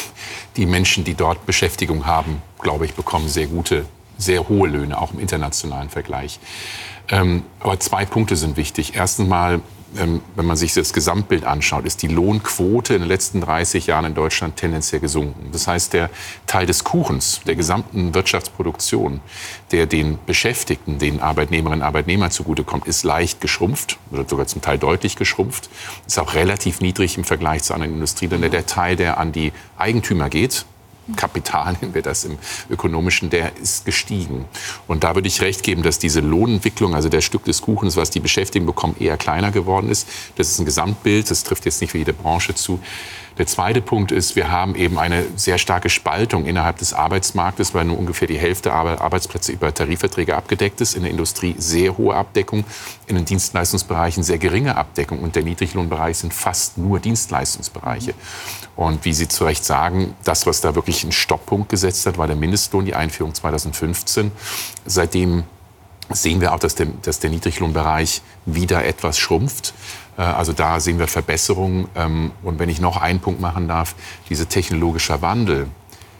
die Menschen, die dort Beschäftigung haben, glaube ich, bekommen sehr gute, sehr hohe Löhne, auch im internationalen Vergleich. Ähm, aber zwei Punkte sind wichtig. Erstens mal, ähm, wenn man sich das Gesamtbild anschaut, ist die Lohnquote in den letzten dreißig Jahren in Deutschland tendenziell gesunken. Das heißt, der Teil des Kuchens, der gesamten Wirtschaftsproduktion, der den Beschäftigten, den Arbeitnehmerinnen und Arbeitnehmern zugutekommt, ist leicht geschrumpft, oder sogar zum Teil deutlich geschrumpft. Ist auch relativ niedrig im Vergleich zu anderen Industrieländern. Der Teil, der an die Eigentümer geht, Kapital, nennen wir das im Ökonomischen, der ist gestiegen. Und da würde ich recht geben, dass diese Lohnentwicklung, also der Stück des Kuchens, was die Beschäftigten bekommen, eher kleiner geworden ist. Das ist ein Gesamtbild, das trifft jetzt nicht für jede Branche zu. Der zweite Punkt ist, wir haben eben eine sehr starke Spaltung innerhalb des Arbeitsmarktes, weil nur ungefähr die Hälfte der Arbeitsplätze über Tarifverträge abgedeckt ist. In der Industrie sehr hohe Abdeckung, in den Dienstleistungsbereichen sehr geringe Abdeckung. Und der Niedriglohnbereich sind fast nur Dienstleistungsbereiche. Und wie Sie zu Recht sagen, das, was da wirklich einen Stopppunkt gesetzt hat, war der Mindestlohn, die Einführung zweitausendfünfzehn. Seitdem sehen wir auch, dass der, dass der Niedriglohnbereich wieder etwas schrumpft. Also da sehen wir Verbesserungen. Und wenn ich noch einen Punkt machen darf, dieser technologische Wandel,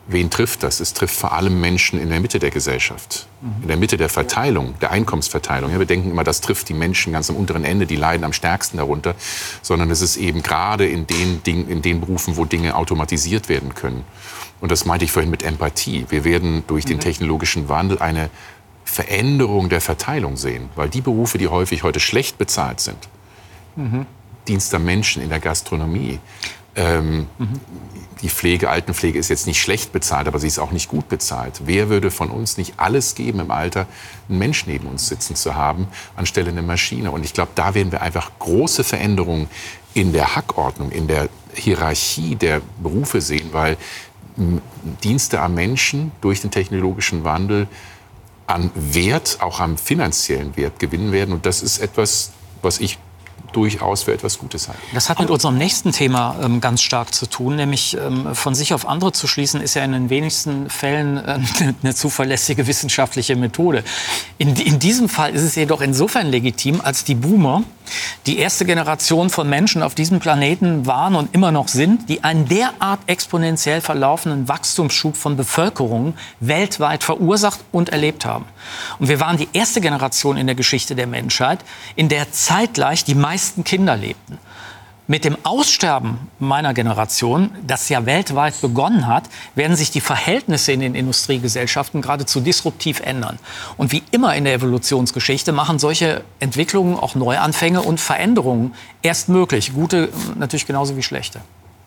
Wen trifft das? Es trifft vor allem Menschen in der Mitte der Gesellschaft, in der Mitte der Verteilung, der Einkommensverteilung. Ja, wir denken immer, das trifft die Menschen ganz am unteren Ende, die leiden am stärksten darunter, sondern es ist eben gerade in den, Dingen, in den Berufen, wo Dinge automatisiert werden können. Und das meinte ich vorhin mit Empathie. Wir werden durch den technologischen Wandel eine Veränderung der Verteilung sehen, weil die Berufe, die häufig heute schlecht bezahlt sind, mhm. Dienst am Menschen in der Gastronomie, ähm, mhm. die Pflege, Altenpflege ist jetzt nicht schlecht bezahlt, aber sie ist auch nicht gut bezahlt. Wer würde von uns nicht alles geben, im Alter einen Menschen neben uns sitzen zu haben, anstelle einer Maschine? Und ich glaube, da werden wir einfach große Veränderungen in der Hackordnung, in der Hierarchie der Berufe sehen, weil Dienste am Menschen durch den technologischen Wandel an Wert, auch am finanziellen Wert gewinnen werden. Und das ist etwas, was ich durchaus für etwas Gutes halte. Das hat mit unserem nächsten Thema ähm, ganz stark zu tun, nämlich ähm, von sich auf andere zu schließen, ist ja in den wenigsten Fällen äh, eine zuverlässige wissenschaftliche Methode. In, in diesem Fall ist es jedoch insofern legitim, als die Boomer die erste Generation von Menschen auf diesem Planeten waren und immer noch sind, die einen derart exponentiell verlaufenden Wachstumsschub von Bevölkerung weltweit verursacht und erlebt haben. Und wir waren die erste Generation in der Geschichte der Menschheit, in der zeitgleich die meisten Kinder lebten. Mit dem Aussterben meiner Generation, das ja weltweit begonnen hat, werden sich die Verhältnisse in den Industriegesellschaften geradezu disruptiv ändern. Und wie immer in der Evolutionsgeschichte machen solche Entwicklungen auch Neuanfänge und Veränderungen erst möglich. Gute natürlich genauso wie schlechte.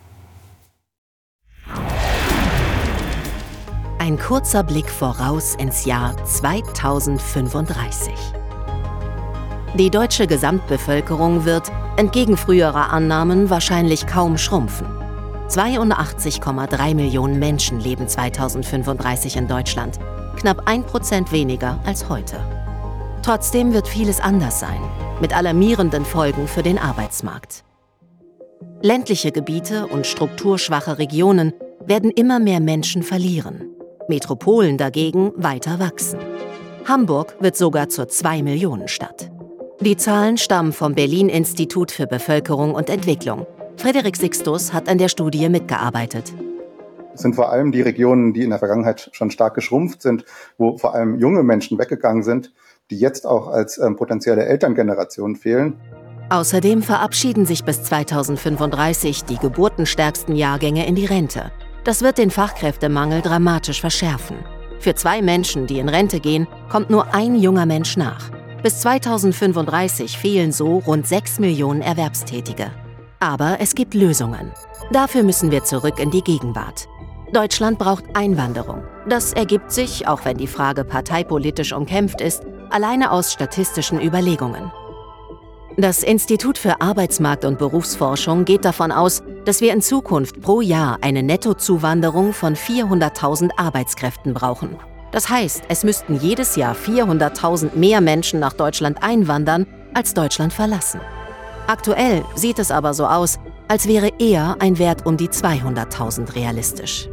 Ein kurzer Blick voraus ins Jahr zweitausendfünfunddreißig. Die deutsche Gesamtbevölkerung wird, entgegen früherer Annahmen, wahrscheinlich kaum schrumpfen. zweiundachtzig Komma drei Millionen Menschen leben zweitausendfünfunddreißig in Deutschland, knapp ein Prozent weniger als heute. Trotzdem wird vieles anders sein, mit alarmierenden Folgen für den Arbeitsmarkt. Ländliche Gebiete und strukturschwache Regionen werden immer mehr Menschen verlieren, Metropolen dagegen weiter wachsen. Hamburg wird sogar zur Zwei-Millionen-Stadt. Die Zahlen stammen vom Berlin-Institut für Bevölkerung und Entwicklung. Frederik Sixtus hat an der Studie mitgearbeitet. Es sind vor allem die Regionen, die in der Vergangenheit schon stark geschrumpft sind, wo vor allem junge Menschen weggegangen sind, die jetzt auch als ähm, potenzielle Elterngeneration fehlen. Außerdem verabschieden sich bis zweitausendfünfunddreißig die geburtenstärksten Jahrgänge in die Rente. Das wird den Fachkräftemangel dramatisch verschärfen. Für zwei Menschen, die in Rente gehen, kommt nur ein junger Mensch nach. Bis zweitausendfünfunddreißig fehlen so rund sechs Millionen Erwerbstätige. Aber es gibt Lösungen. Dafür müssen wir zurück in die Gegenwart. Deutschland braucht Einwanderung. Das ergibt sich, auch wenn die Frage parteipolitisch umkämpft ist, alleine aus statistischen Überlegungen. Das Institut für Arbeitsmarkt- und Berufsforschung geht davon aus, dass wir in Zukunft pro Jahr eine Nettozuwanderung von vierhunderttausend Arbeitskräften brauchen. Das heißt, es müssten jedes Jahr vierhunderttausend mehr Menschen nach Deutschland einwandern, als Deutschland verlassen. Aktuell sieht es aber so aus, als wäre eher ein Wert um die zweihunderttausend realistisch.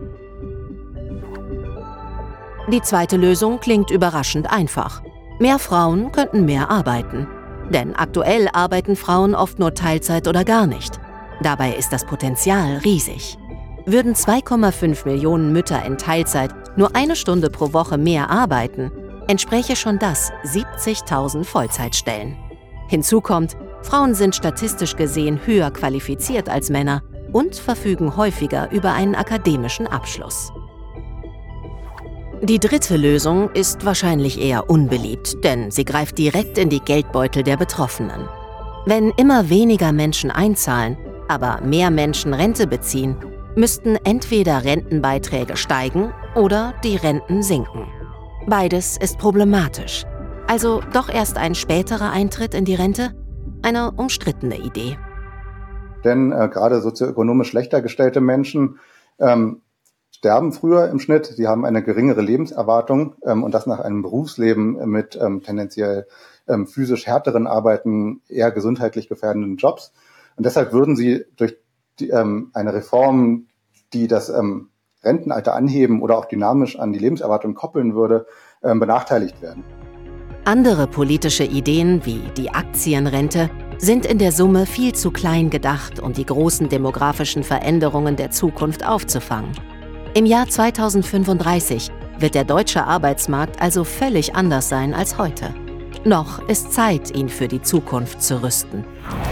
Die zweite Lösung klingt überraschend einfach. Mehr Frauen könnten mehr arbeiten. Denn aktuell arbeiten Frauen oft nur Teilzeit oder gar nicht. Dabei ist das Potenzial riesig. Würden zwei Komma fünf Millionen Mütter in Teilzeit nur eine Stunde pro Woche mehr arbeiten, entspräche schon das siebzigtausend Vollzeitstellen. Hinzu kommt, Frauen sind statistisch gesehen höher qualifiziert als Männer und verfügen häufiger über einen akademischen Abschluss. Die dritte Lösung ist wahrscheinlich eher unbeliebt, denn sie greift direkt in die Geldbeutel der Betroffenen. Wenn immer weniger Menschen einzahlen, aber mehr Menschen Rente beziehen, müssten entweder Rentenbeiträge steigen oder die Renten sinken. Beides ist problematisch. Also doch erst ein späterer Eintritt in die Rente? Eine umstrittene Idee. Denn äh, gerade sozioökonomisch schlechter gestellte Menschen ähm, sterben früher im Schnitt. Sie haben eine geringere Lebenserwartung ähm, und das nach einem Berufsleben mit ähm, tendenziell ähm, physisch härteren Arbeiten, eher gesundheitlich gefährdenden Jobs. Und deshalb würden sie durch die, ähm, eine Reform, die das ähm, Rentenalter anheben oder auch dynamisch an die Lebenserwartung koppeln würde, ähm, benachteiligt werden. Andere politische Ideen wie die Aktienrente sind in der Summe viel zu klein gedacht, um die großen demografischen Veränderungen der Zukunft aufzufangen. Im Jahr zweitausendfünfunddreißig wird der deutsche Arbeitsmarkt also völlig anders sein als heute. Noch ist Zeit, ihn für die Zukunft zu rüsten.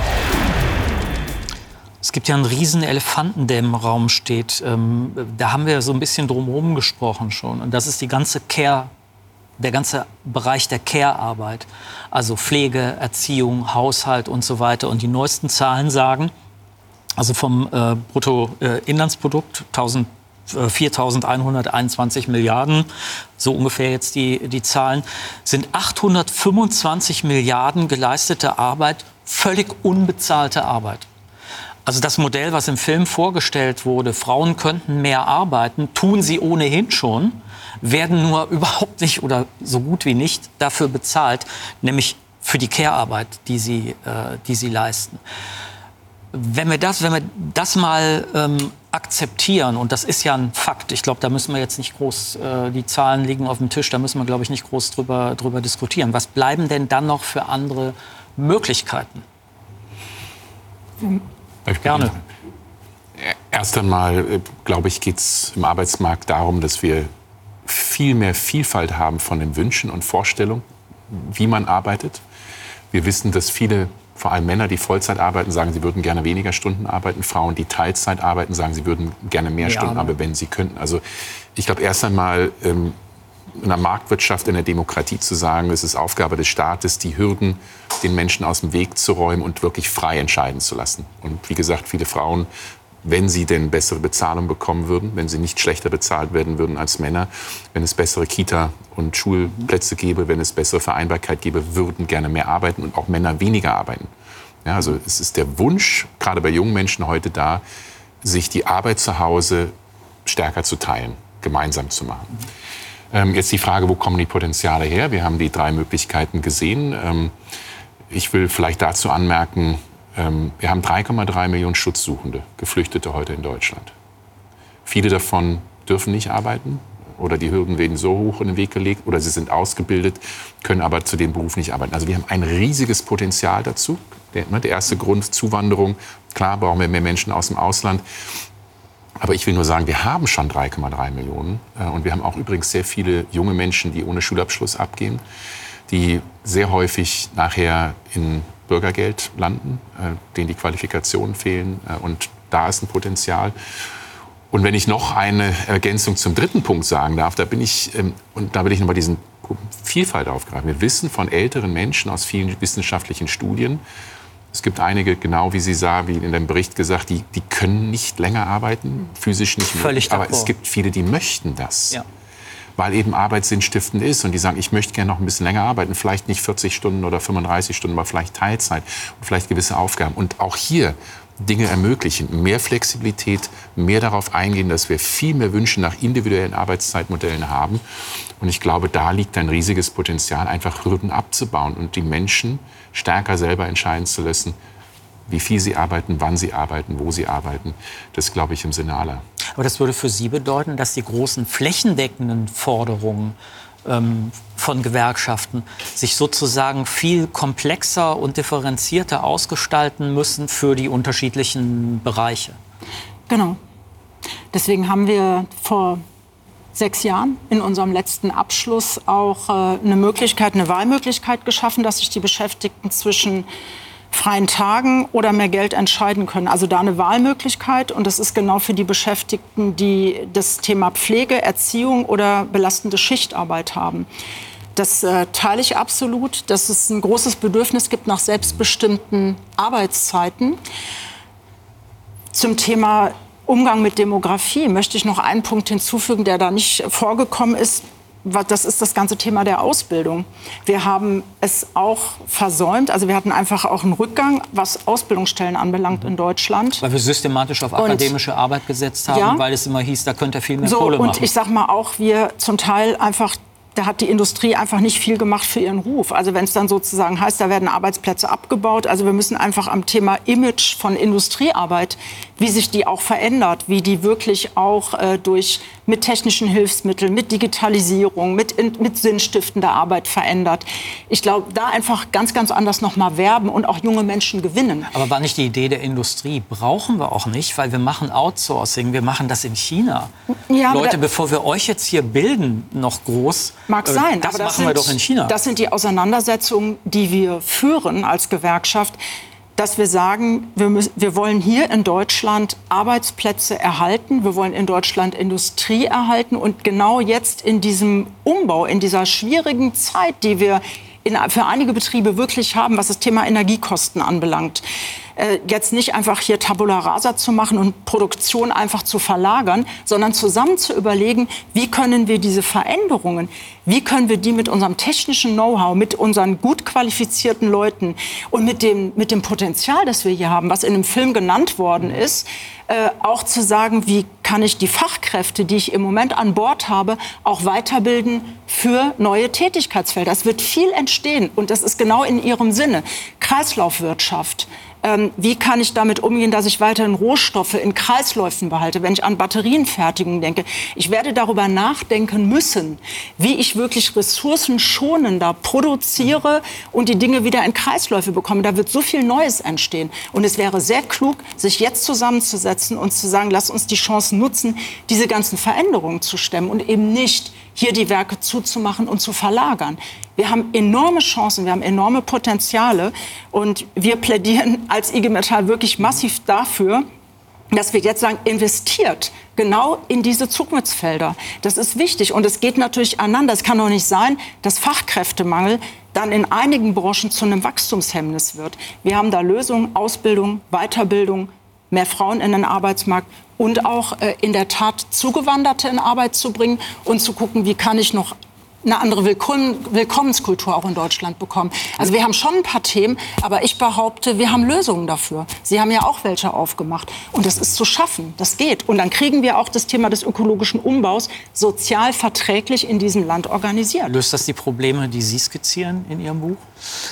Es gibt ja einen riesen Elefanten, der im Raum steht. Ähm, da haben wir so ein bisschen drumherum gesprochen schon. Und das ist die ganze Care, der ganze Bereich der Care-Arbeit. Also Pflege, Erziehung, Haushalt und so weiter. Und die neuesten Zahlen sagen, also vom äh, Bruttoinlandsprodukt viertausendeinhunderteinundzwanzig Milliarden, so ungefähr jetzt die, die Zahlen, sind achthundertfünfundzwanzig Milliarden geleistete Arbeit, völlig unbezahlte Arbeit. Also das Modell, was im Film vorgestellt wurde, Frauen könnten mehr arbeiten, tun sie ohnehin schon, werden nur überhaupt nicht oder so gut wie nicht dafür bezahlt, nämlich für die Care-Arbeit, die sie, äh, die sie leisten. Wenn wir das, wenn wir das mal ähm, akzeptieren, und das ist ja ein Fakt, ich glaube, da müssen wir jetzt nicht groß, äh, die Zahlen liegen auf dem Tisch, da müssen wir, glaube ich, nicht groß drüber, drüber diskutieren. Was bleiben denn dann noch für andere Möglichkeiten? Mhm. Gerne. Erst einmal, glaube ich, geht es im Arbeitsmarkt darum, dass wir viel mehr Vielfalt haben von den Wünschen und Vorstellungen, wie man arbeitet. Wir wissen, dass viele, vor allem Männer, die Vollzeit arbeiten, sagen, sie würden gerne weniger Stunden arbeiten. Frauen, die Teilzeit arbeiten, sagen, sie würden gerne mehr ja, Stunden arbeiten, wenn sie könnten. Also ich glaube, erst einmal ähm, in der Marktwirtschaft, in der Demokratie zu sagen, es ist Aufgabe des Staates, die Hürden den Menschen aus dem Weg zu räumen und wirklich frei entscheiden zu lassen. Und wie gesagt, viele Frauen, wenn sie denn bessere Bezahlung bekommen würden, wenn sie nicht schlechter bezahlt werden würden als Männer, wenn es bessere Kita- und Schulplätze gäbe, wenn es bessere Vereinbarkeit gäbe, würden gerne mehr arbeiten und auch Männer weniger arbeiten. Ja, also es ist der Wunsch, gerade bei jungen Menschen heute da, sich die Arbeit zu Hause stärker zu teilen, gemeinsam zu machen. Ähm, jetzt die Frage, wo kommen die Potenziale her? Wir haben die drei Möglichkeiten gesehen. Ähm, ich will vielleicht dazu anmerken, ähm, wir haben drei Komma drei Millionen Schutzsuchende, Geflüchtete heute in Deutschland. Viele davon dürfen nicht arbeiten oder die Hürden werden so hoch in den Weg gelegt oder sie sind ausgebildet, können aber zu dem Beruf nicht arbeiten. Also wir haben ein riesiges Potenzial dazu. Der, ne, der erste Grund, Zuwanderung. Klar brauchen wir mehr Menschen aus dem Ausland. Aber ich will nur sagen, wir haben schon drei Komma drei Millionen. Und wir haben auch übrigens sehr viele junge Menschen, die ohne Schulabschluss abgehen, die sehr häufig nachher in Bürgergeld landen, denen die Qualifikationen fehlen. Und da ist ein Potenzial. Und wenn ich noch eine Ergänzung zum dritten Punkt sagen darf, da bin ich, und da will ich nochmal diesen Vielfalt aufgreifen. Wir wissen von älteren Menschen aus vielen wissenschaftlichen Studien, es gibt einige, genau wie Sie sagen, wie in dem Bericht gesagt, die, die können nicht länger arbeiten, physisch nicht möglich. Aber es gibt viele, die möchten das. Ja. Weil eben Arbeit sinnstiftend ist. Und die sagen, ich möchte gerne noch ein bisschen länger arbeiten. Vielleicht nicht vierzig Stunden oder fünfunddreißig Stunden, aber vielleicht Teilzeit und vielleicht gewisse Aufgaben. Und auch hier Dinge ermöglichen, mehr Flexibilität, mehr darauf eingehen, dass wir viel mehr Wünsche nach individuellen Arbeitszeitmodellen haben. Und ich glaube, da liegt ein riesiges Potenzial, einfach Hürden abzubauen und die Menschen stärker selber entscheiden zu lassen, wie viel sie arbeiten, wann sie arbeiten, wo sie arbeiten. Das glaube ich im Sinne aller. Aber das würde für Sie bedeuten, dass die großen flächendeckenden Forderungen ähm, von Gewerkschaften sich sozusagen viel komplexer und differenzierter ausgestalten müssen für die unterschiedlichen Bereiche. Genau. Deswegen haben wir vor sechs Jahren in unserem letzten Abschluss auch äh, eine Möglichkeit, eine Wahlmöglichkeit geschaffen, dass sich die Beschäftigten zwischen freien Tagen oder mehr Geld entscheiden können. Also da eine Wahlmöglichkeit. Und das ist genau für die Beschäftigten, die das Thema Pflege, Erziehung oder belastende Schichtarbeit haben. Das äh, teile ich absolut, dass es ein großes Bedürfnis gibt nach selbstbestimmten Arbeitszeiten. Zum Thema Umgang mit Demografie möchte ich noch einen Punkt hinzufügen, der da nicht vorgekommen ist. Das ist das ganze Thema der Ausbildung. Wir haben es auch versäumt. Also wir hatten einfach auch einen Rückgang, was Ausbildungsstellen anbelangt in Deutschland. Weil wir systematisch auf akademische und, Arbeit gesetzt haben, ja, weil es immer hieß, da könnte er viel mehr so, Kohle machen. Und ich sag mal auch, wir zum Teil einfach da hat die Industrie einfach nicht viel gemacht für ihren Ruf. Also wenn es dann sozusagen heißt, da werden Arbeitsplätze abgebaut. Also wir müssen einfach am Thema Image von Industriearbeit, wie sich die auch verändert, wie die wirklich auch äh, durch mit technischen Hilfsmitteln, mit Digitalisierung, mit, in, mit sinnstiftender Arbeit verändert. Ich glaube, da einfach ganz, ganz anders noch mal werben und auch junge Menschen gewinnen. Aber war nicht die Idee der Industrie? Brauchen wir auch nicht, weil wir machen Outsourcing, wir machen das in China. Ja, Leute, bevor wir euch jetzt hier bilden, noch groß, mag sein, das aber das machen sind, wir doch in China. Das sind die Auseinandersetzungen, die wir führen als Gewerkschaft, dass wir sagen, wir, müssen, wir wollen hier in Deutschland Arbeitsplätze erhalten, wir wollen in Deutschland Industrie erhalten und genau jetzt in diesem Umbau, in dieser schwierigen Zeit, die wir in, für einige Betriebe wirklich haben, was das Thema Energiekosten anbelangt, äh, jetzt nicht einfach hier Tabula rasa zu machen und Produktion einfach zu verlagern, sondern zusammen zu überlegen, wie können wir diese Veränderungen, wie können wir die mit unserem technischen Know-how, mit unseren gut qualifizierten Leuten und mit dem, mit dem Potenzial, das wir hier haben, was in dem Film genannt worden ist, äh, auch zu sagen, wie kann ich die Fachkräfte, die ich im Moment an Bord habe, auch weiterbilden für neue Tätigkeitsfelder. Es wird viel entstehen und das ist genau in Ihrem Sinne. Kreislaufwirtschaft. Ähm, wie kann ich damit umgehen, dass ich weiterhin Rohstoffe in Kreisläufen behalte, wenn ich an Batterienfertigung denke? Ich werde darüber nachdenken müssen, wie ich wirklich ressourcenschonender produziere und die Dinge wieder in Kreisläufe bekomme. Da wird so viel Neues entstehen. Und es wäre sehr klug, sich jetzt zusammenzusetzen und zu sagen, lass uns die Chance nutzen, diese ganzen Veränderungen zu stemmen und eben nicht hier die Werke zuzumachen und zu verlagern. Wir haben enorme Chancen, wir haben enorme Potenziale und wir plädieren als I G Metall wirklich massiv dafür, dass wir jetzt sagen, investiert genau in diese Zukunftsfelder. Das ist wichtig und es geht natürlich aneinander. Es kann doch nicht sein, dass Fachkräftemangel dann in einigen Branchen zu einem Wachstumshemmnis wird. Wir haben da Lösungen, Ausbildung, Weiterbildung, mehr Frauen in den Arbeitsmarkt und auch äh, in der Tat Zugewanderte in Arbeit zu bringen und zu gucken, wie kann ich noch eine andere Willkommen, Willkommenskultur auch in Deutschland bekommen. Also wir haben schon ein paar Themen, aber ich behaupte, wir haben Lösungen dafür. Sie haben ja auch welche aufgemacht. Und das ist zu schaffen, das geht. Und dann kriegen wir auch das Thema des ökologischen Umbaus sozial verträglich in diesem Land organisiert. Löst das die Probleme, die Sie skizzieren in Ihrem Buch?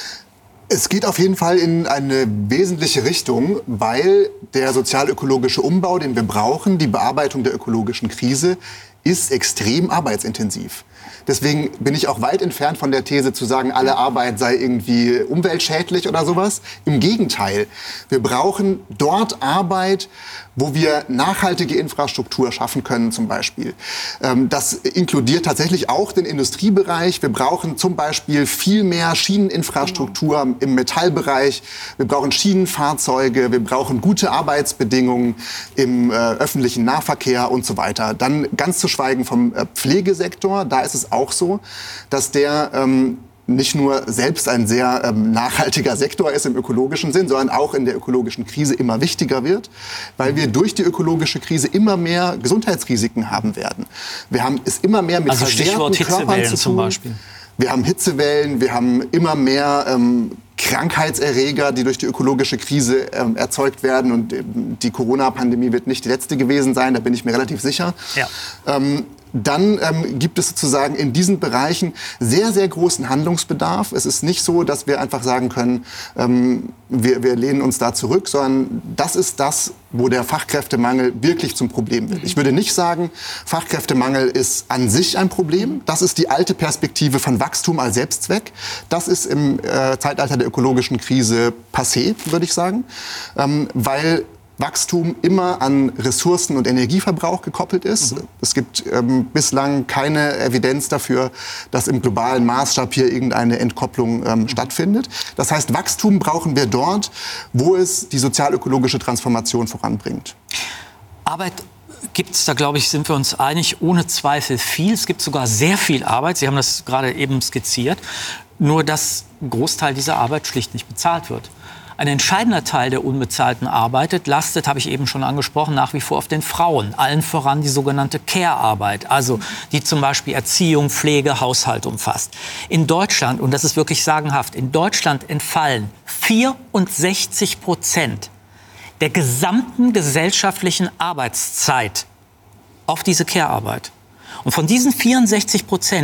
Es geht auf jeden Fall in eine wesentliche Richtung, weil der sozial-ökologische Umbau, den wir brauchen, die Bearbeitung der ökologischen Krise, ist extrem arbeitsintensiv. Deswegen bin ich auch weit entfernt von der These zu sagen, alle Arbeit sei irgendwie umweltschädlich oder sowas. Im Gegenteil, wir brauchen dort Arbeit, wo wir nachhaltige Infrastruktur schaffen können zum Beispiel. Das inkludiert tatsächlich auch den Industriebereich. Wir brauchen zum Beispiel viel mehr Schieneninfrastruktur im Metallbereich. Wir brauchen Schienenfahrzeuge. Wir brauchen gute Arbeitsbedingungen im äh, öffentlichen Nahverkehr und so weiter. Dann ganz zu schweigen vom äh, Pflegesektor. Da ist es auch so, dass der ähm, nicht nur selbst ein sehr ähm, nachhaltiger Sektor ist im ökologischen Sinn, sondern auch in der ökologischen Krise immer wichtiger wird, weil wir durch die ökologische Krise immer mehr Gesundheitsrisiken haben werden. Wir haben es immer mehr mit also versehrten Körpern zu tun. Zum Beispiel. Wir haben Hitzewellen, wir haben immer mehr ähm, Krankheitserreger, die durch die ökologische Krise ähm, erzeugt werden. Und ähm, die Corona-Pandemie wird nicht die letzte gewesen sein, da bin ich mir relativ sicher. Ja. Ähm, Dann ähm, gibt es sozusagen in diesen Bereichen sehr, sehr großen Handlungsbedarf. Es ist nicht so, dass wir einfach sagen können, ähm, wir, wir lehnen uns da zurück, sondern das ist das, wo der Fachkräftemangel wirklich zum Problem wird. Ich würde nicht sagen, Fachkräftemangel ist an sich ein Problem. Das ist die alte Perspektive von Wachstum als Selbstzweck. Das ist im äh, Zeitalter der ökologischen Krise passé, würde ich sagen, ähm, weil Wachstum immer an Ressourcen- und Energieverbrauch gekoppelt ist. Mhm. Es gibt ähm, bislang keine Evidenz dafür, dass im globalen Maßstab hier irgendeine Entkopplung ähm, mhm. stattfindet. Das heißt, Wachstum brauchen wir dort, wo es die sozial-ökologische Transformation voranbringt. Arbeit gibt es, da glaube ich, sind wir uns einig, ohne Zweifel viel. Es gibt sogar sehr viel Arbeit. Sie haben das gerade eben skizziert. Nur dass ein Großteil dieser Arbeit schlicht nicht bezahlt wird. Ein entscheidender Teil der unbezahlten Arbeit lastet, habe ich eben schon angesprochen, nach wie vor auf den Frauen. Allen voran die sogenannte Care-Arbeit, also die zum Beispiel Erziehung, Pflege, Haushalt umfasst. In Deutschland, und das ist wirklich sagenhaft, in Deutschland entfallen vierundsechzig Prozent der gesamten gesellschaftlichen Arbeitszeit auf diese Care-Arbeit. Und von diesen vierundsechzig Prozent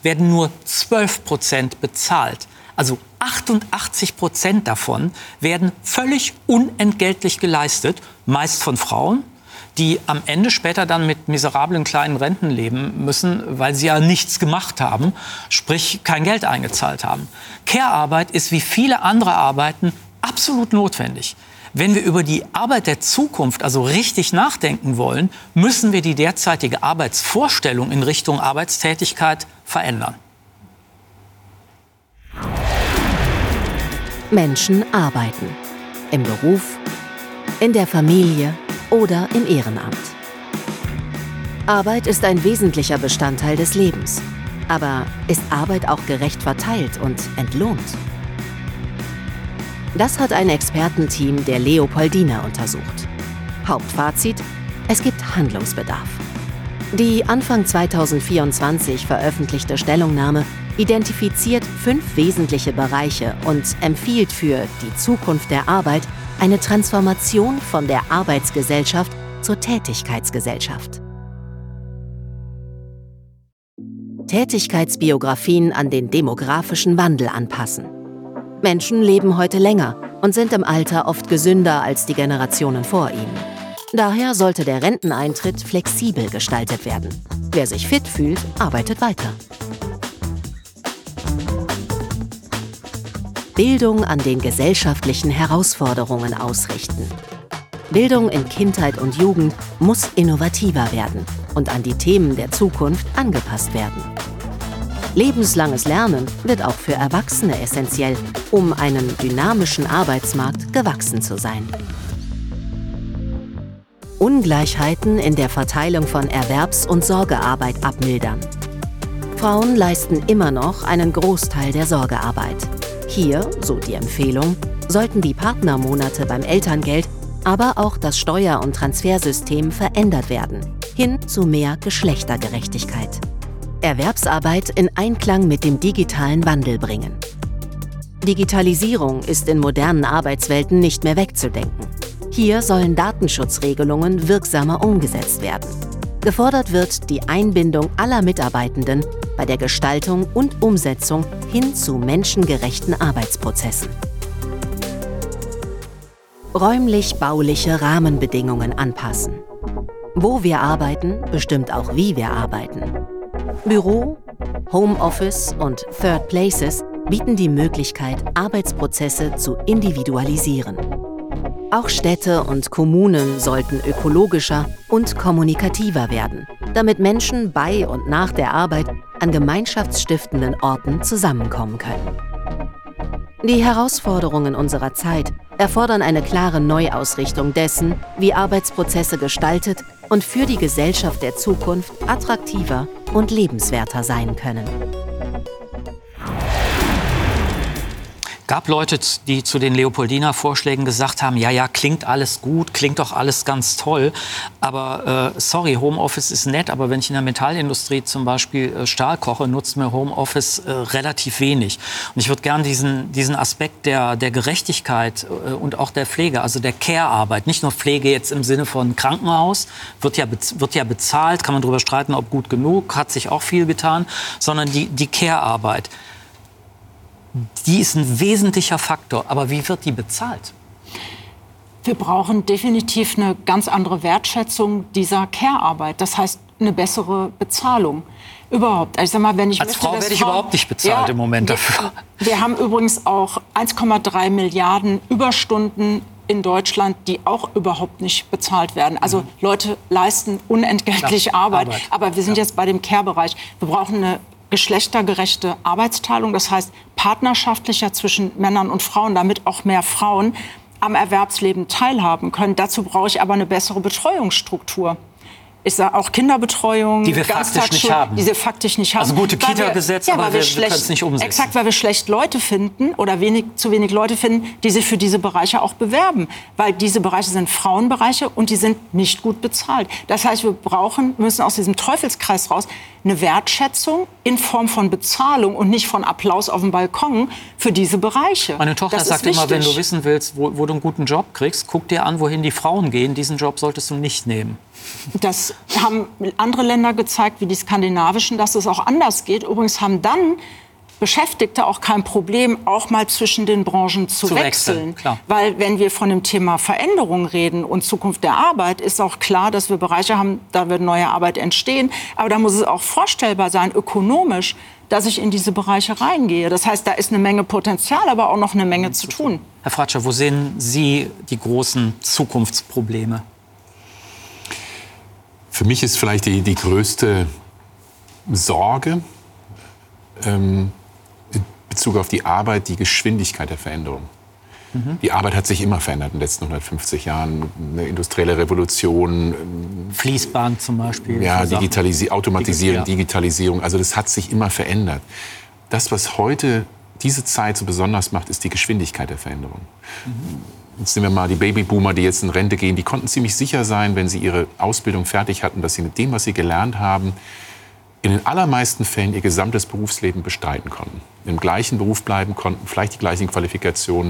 werden nur zwölf Prozent bezahlt. Also achtundachtzig Prozent davon werden völlig unentgeltlich geleistet, meist von Frauen, die am Ende später dann mit miserablen kleinen Renten leben müssen, weil sie ja nichts gemacht haben, sprich kein Geld eingezahlt haben. Care-Arbeit ist wie viele andere Arbeiten absolut notwendig. Wenn wir über die Arbeit der Zukunft also richtig nachdenken wollen, müssen wir die derzeitige Arbeitsvorstellung in Richtung Arbeitstätigkeit verändern. Menschen arbeiten. Im Beruf, in der Familie oder im Ehrenamt. Arbeit ist ein wesentlicher Bestandteil des Lebens. Aber ist Arbeit auch gerecht verteilt und entlohnt? Das hat ein Expertenteam der Leopoldina untersucht. Hauptfazit: Es gibt Handlungsbedarf. Die Anfang zweitausendvierundzwanzig veröffentlichte Stellungnahme identifiziert fünf wesentliche Bereiche und empfiehlt für die Zukunft der Arbeit eine Transformation von der Arbeitsgesellschaft zur Tätigkeitsgesellschaft. Tätigkeitsbiografien an den demografischen Wandel anpassen. Menschen leben heute länger und sind im Alter oft gesünder als die Generationen vor ihnen. Daher sollte der Renteneintritt flexibel gestaltet werden. Wer sich fit fühlt, arbeitet weiter. Bildung an den gesellschaftlichen Herausforderungen ausrichten. Bildung in Kindheit und Jugend muss innovativer werden und an die Themen der Zukunft angepasst werden. Lebenslanges Lernen wird auch für Erwachsene essentiell, um einem dynamischen Arbeitsmarkt gewachsen zu sein. Ungleichheiten in der Verteilung von Erwerbs- und Sorgearbeit abmildern. Frauen leisten immer noch einen Großteil der Sorgearbeit. Hier, so die Empfehlung, sollten die Partnermonate beim Elterngeld, aber auch das Steuer- und Transfersystem verändert werden, hin zu mehr Geschlechtergerechtigkeit. Erwerbsarbeit in Einklang mit dem digitalen Wandel bringen. Digitalisierung ist in modernen Arbeitswelten nicht mehr wegzudenken. Hier sollen Datenschutzregelungen wirksamer umgesetzt werden. Gefordert wird die Einbindung aller Mitarbeitenden bei der Gestaltung und Umsetzung hin zu menschengerechten Arbeitsprozessen. Räumlich-bauliche Rahmenbedingungen anpassen. Wo wir arbeiten, bestimmt auch wie wir arbeiten. Büro, Homeoffice und Third Places bieten die Möglichkeit, Arbeitsprozesse zu individualisieren. Auch Städte und Kommunen sollten ökologischer und kommunikativer werden, damit Menschen bei und nach der Arbeit an gemeinschaftsstiftenden Orten zusammenkommen können. Die Herausforderungen unserer Zeit erfordern eine klare Neuausrichtung dessen, wie Arbeitsprozesse gestaltet und für die Gesellschaft der Zukunft attraktiver und lebenswerter sein können. Gab Leute, die zu den Leopoldina-Vorschlägen gesagt haben, ja, ja, klingt alles gut, klingt doch alles ganz toll, aber äh, sorry, Homeoffice ist nett, aber wenn ich in der Metallindustrie zum Beispiel äh, Stahl koche, nutzt mir Homeoffice äh, relativ wenig. Und ich würde gerne diesen, diesen Aspekt der, der Gerechtigkeit äh, und auch der Pflege, also der Care-Arbeit, nicht nur Pflege jetzt im Sinne von Krankenhaus, wird ja, wird ja bezahlt, kann man darüber streiten, ob gut genug, hat sich auch viel getan, sondern die, die Care-Arbeit. Die ist ein wesentlicher Faktor. Aber wie wird die bezahlt? Wir brauchen definitiv eine ganz andere Wertschätzung dieser Care-Arbeit. Das heißt, eine bessere Bezahlung. Überhaupt. Ich sag mal, wenn ich Als möchte, Frau werde ich Frauen, überhaupt nicht bezahlt ja, im Moment dafür. Wir, wir haben übrigens auch eins Komma drei Milliarden Überstunden in Deutschland, die auch überhaupt nicht bezahlt werden. Also mhm. Leute leisten unentgeltlich ja, Arbeit. Arbeit. Aber wir sind ja. jetzt bei dem Care-Bereich. Wir brauchen eine geschlechtergerechte Arbeitsteilung, das heißt partnerschaftlicher zwischen Männern und Frauen, damit auch mehr Frauen am Erwerbsleben teilhaben können. Dazu brauche ich aber eine bessere Betreuungsstruktur. Ich sage auch Kinderbetreuung, die wir faktisch nicht haben. Die wir faktisch nicht haben. Also gute Kita-Gesetz, ja, aber wir, wir schlecht, können es nicht umsetzen. Exakt, weil wir schlecht Leute finden oder wenig, zu wenig Leute finden, die sich für diese Bereiche auch bewerben. Weil diese Bereiche sind Frauenbereiche und die sind nicht gut bezahlt. Das heißt, wir brauchen, müssen aus diesem Teufelskreis raus eine Wertschätzung in Form von Bezahlung und nicht von Applaus auf dem Balkon für diese Bereiche. Meine Tochter das sagt immer, wenn du wissen willst, wo, wo du einen guten Job kriegst, guck dir an, wohin die Frauen gehen. Diesen Job solltest du nicht nehmen. Das haben andere Länder gezeigt, wie die skandinavischen, dass es auch anders geht. Übrigens haben dann Beschäftigte auch kein Problem, auch mal zwischen den Branchen zu, zu wechseln. wechseln klar. Weil wenn wir von dem Thema Veränderung reden und Zukunft der Arbeit, ist auch klar, dass wir Bereiche haben, da wird neue Arbeit entstehen. Aber da muss es auch vorstellbar sein, ökonomisch, dass ich in diese Bereiche reingehe. Das heißt, da ist eine Menge Potenzial, aber auch noch eine Menge zu tun. Herr Fratscher, wo sehen Sie die großen Zukunftsprobleme? Für mich ist vielleicht die, die größte Sorge ähm, in Bezug auf die Arbeit die Geschwindigkeit der Veränderung. Mhm. Die Arbeit hat sich immer verändert in den letzten hundertfünfzig Jahren. Eine industrielle Revolution. Fließband zum Beispiel. Ja, Digitalisi- Automatisierung, ja. Digitalisierung. Also das hat sich immer verändert. Das, was heute diese Zeit so besonders macht, ist die Geschwindigkeit der Veränderung. Mhm. Jetzt nehmen wir mal die Babyboomer, die jetzt in Rente gehen. Die konnten ziemlich sicher sein, wenn sie ihre Ausbildung fertig hatten, dass sie mit dem, was sie gelernt haben, in den allermeisten Fällen ihr gesamtes Berufsleben bestreiten konnten. Im gleichen Beruf bleiben konnten, vielleicht die gleichen Qualifikationen.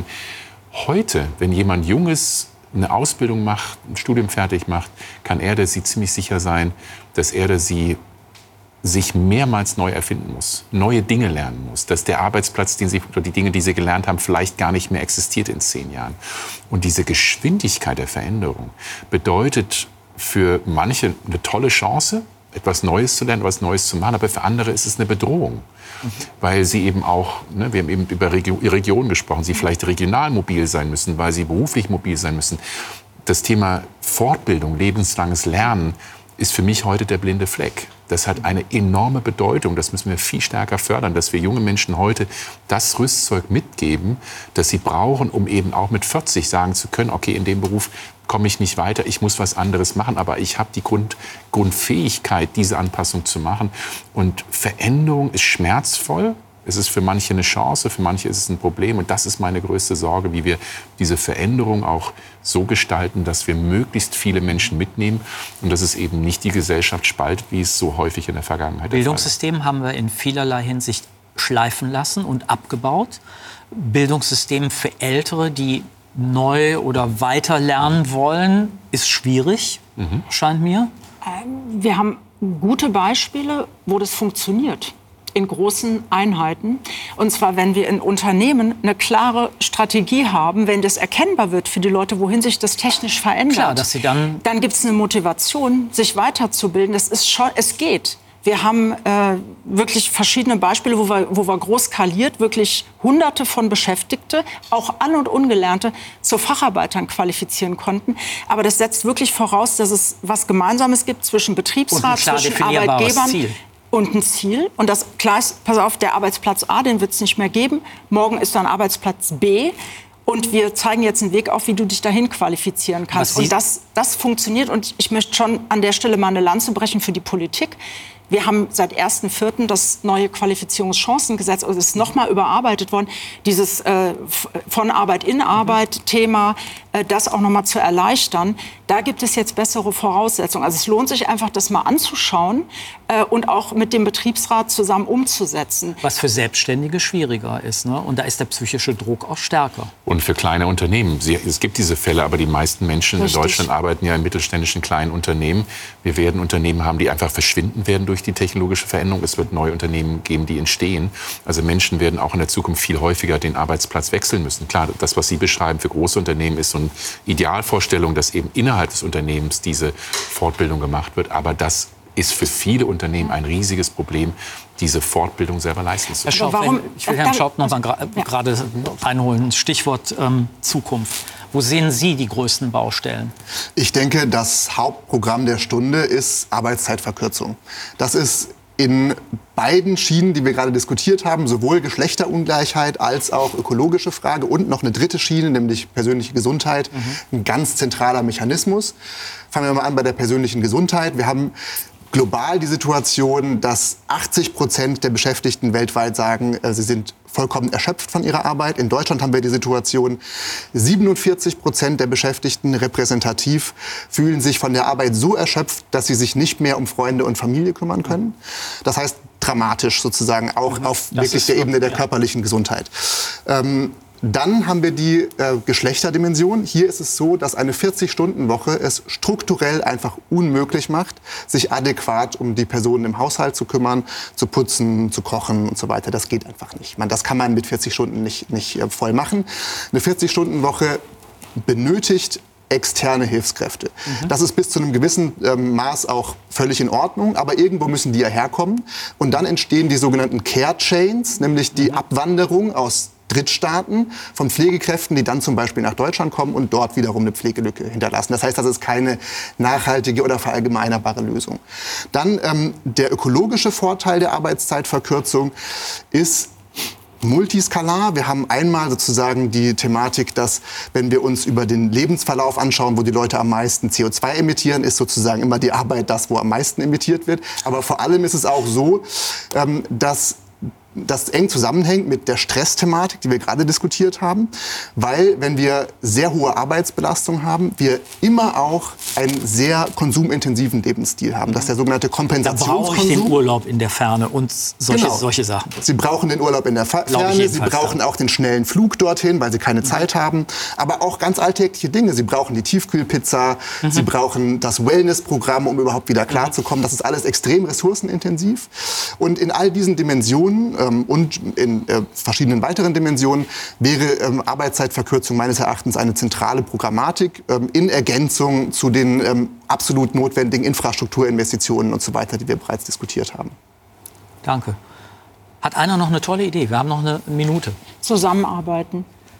Heute, wenn jemand Junges eine Ausbildung macht, ein Studium fertig macht, kann er oder sie ziemlich sicher sein, dass er oder sie sich mehrmals neu erfinden muss, neue Dinge lernen muss, dass der Arbeitsplatz, den sie, oder die Dinge, die sie gelernt haben, vielleicht gar nicht mehr existiert in zehn Jahren. Und diese Geschwindigkeit der Veränderung bedeutet für manche eine tolle Chance, etwas Neues zu lernen, etwas Neues zu machen, aber für andere ist es eine Bedrohung. Mhm. Weil sie eben auch, ne, wir haben eben über Regio- Regionen gesprochen, sie vielleicht regional mobil sein müssen, weil sie beruflich mobil sein müssen. Das Thema Fortbildung, lebenslanges Lernen ist für mich heute der blinde Fleck. Das hat eine enorme Bedeutung. Das müssen wir viel stärker fördern, dass wir junge Menschen heute das Rüstzeug mitgeben, das sie brauchen, um eben auch mit vierzig sagen zu können, okay, in dem Beruf komme ich nicht weiter, ich muss was anderes machen, aber ich habe die Grund, Grundfähigkeit, diese Anpassung zu machen. Und Veränderung ist schmerzvoll. Es ist für manche eine Chance, für manche ist es ein Problem. Und das ist meine größte Sorge, wie wir diese Veränderung auch so gestalten, dass wir möglichst viele Menschen mitnehmen und dass es eben nicht die Gesellschaft spaltet, wie es so häufig in der Vergangenheit der Fall ist. Bildungssystem haben wir in vielerlei Hinsicht schleifen lassen und abgebaut. Bildungssystem für Ältere, die neu oder weiter lernen wollen, ist schwierig, mhm. scheint mir. Wir haben gute Beispiele, wo das funktioniert. In großen Einheiten. Und zwar, wenn wir in Unternehmen eine klare Strategie haben, wenn das erkennbar wird für die Leute, wohin sich das technisch verändert, Klar, dass sie dann dann gibt es eine Motivation, sich weiterzubilden. Das ist schon, es geht. Wir haben äh, wirklich verschiedene Beispiele, wo wir, wo wir groß skaliert, wirklich Hunderte von Beschäftigte, auch An- und Ungelernte, zu Facharbeitern qualifizieren konnten. Aber das setzt wirklich voraus, dass es was Gemeinsames gibt zwischen Betriebsrat, zwischen Arbeitgebern. Ziel. Und ein Ziel. Und das, klar ist, pass auf, der Arbeitsplatz A, den wird es nicht mehr geben. Morgen ist dann Arbeitsplatz B. Und wir zeigen jetzt einen Weg auf, wie du dich dahin qualifizieren kannst. Und das, das funktioniert. Und ich möchte schon an der Stelle mal eine Lanze brechen für die Politik. Wir haben seit ersten Vierten das neue Qualifizierungschancengesetz, also es ist noch mal überarbeitet worden, dieses äh, von Arbeit in Arbeit Thema, äh, das auch noch mal zu erleichtern. Da gibt es jetzt bessere Voraussetzungen. Also es lohnt sich einfach, das mal anzuschauen äh, und auch mit dem Betriebsrat zusammen umzusetzen. Was für Selbstständige schwieriger ist, ne? Und da ist der psychische Druck auch stärker. Und für kleine Unternehmen. Sie, es gibt diese Fälle, aber die meisten Menschen Richtig. in Deutschland arbeiten ja in mittelständischen kleinen Unternehmen. Wir werden Unternehmen haben, die einfach verschwinden werden durch die technologische Veränderung. Es wird neue Unternehmen geben, die entstehen. Also Menschen werden auch in der Zukunft viel häufiger den Arbeitsplatz wechseln müssen. Klar, das, was Sie beschreiben für große Unternehmen, ist so eine Idealvorstellung, dass eben innerhalb des Unternehmens diese Fortbildung gemacht wird. Aber das ist für viele Unternehmen ein riesiges Problem, diese Fortbildung selber leisten zu können. Herr Schaub, warum, ich will Herrn Schaub noch mal gerade ja. reinholen. Stichwort ähm, Zukunft. Wo sehen Sie die größten Baustellen? Ich denke, das Hauptprogramm der Stunde ist Arbeitszeitverkürzung. Das ist in beiden Schienen, die wir gerade diskutiert haben, sowohl Geschlechterungleichheit als auch ökologische Frage und noch eine dritte Schiene, nämlich persönliche Gesundheit, mhm. ein ganz zentraler Mechanismus. Fangen wir mal an bei der persönlichen Gesundheit. Wir haben global die Situation, dass achtzig Prozent der Beschäftigten weltweit sagen, sie sind vollkommen erschöpft von ihrer Arbeit. In Deutschland haben wir die Situation, siebenundvierzig Prozent der Beschäftigten repräsentativ fühlen sich von der Arbeit so erschöpft, dass sie sich nicht mehr um Freunde und Familie kümmern können. Das heißt, dramatisch sozusagen, auch auf das wirklich der Ebene der körperlichen Gesundheit. Ähm, Dann haben wir die äh, Geschlechterdimension. Hier ist es so, dass eine vierzig-Stunden-Woche es strukturell einfach unmöglich macht, sich adäquat um die Personen im Haushalt zu kümmern, zu putzen, zu kochen und so weiter. Das geht einfach nicht. Man, das kann man mit vierzig Stunden nicht, nicht äh, voll machen. Eine vierzig-Stunden-Woche benötigt externe Hilfskräfte. Mhm. Das ist bis zu einem gewissen ähm, Maß auch völlig in Ordnung, aber irgendwo müssen die ja herkommen. Und dann entstehen die sogenannten Care Chains, nämlich die mhm. Abwanderung aus Drittstaaten von Pflegekräften, die dann zum Beispiel nach Deutschland kommen und dort wiederum eine Pflegelücke hinterlassen. Das heißt, das ist keine nachhaltige oder verallgemeinerbare Lösung. Dann ähm, der ökologische Vorteil der Arbeitszeitverkürzung ist multiskalar. Wir haben einmal sozusagen die Thematik, dass, wenn wir uns über den Lebensverlauf anschauen, wo die Leute am meisten C O zwei emittieren, ist sozusagen immer die Arbeit das, wo am meisten emittiert wird. Aber vor allem ist es auch so, ähm, dass das eng zusammenhängt mit der Stressthematik, die wir gerade diskutiert haben, weil, wenn wir sehr hohe Arbeitsbelastung haben, wir immer auch einen sehr konsumintensiven Lebensstil haben. Das ist der sogenannte Kompensationskonsum. Da brauche ich den Urlaub in der Ferne und solche, genau. solche Sachen. Sie brauchen den Urlaub in der Ferne, Sie brauchen auch den schnellen Flug dorthin, weil Sie keine mhm. Zeit haben. Aber auch ganz alltägliche Dinge. Sie brauchen die Tiefkühlpizza, mhm. Sie brauchen das Wellnessprogramm, um überhaupt wieder klarzukommen. Das ist alles extrem ressourcenintensiv. Und in all diesen Dimensionen und in äh, verschiedenen weiteren Dimensionen wäre ähm, Arbeitszeitverkürzung meines Erachtens eine zentrale Programmatik ähm, in Ergänzung zu den ähm, absolut notwendigen Infrastrukturinvestitionen und so weiter, die wir bereits diskutiert haben. Danke. Hat einer noch eine tolle Idee? Wir haben noch eine Minute. Zusammenarbeiten.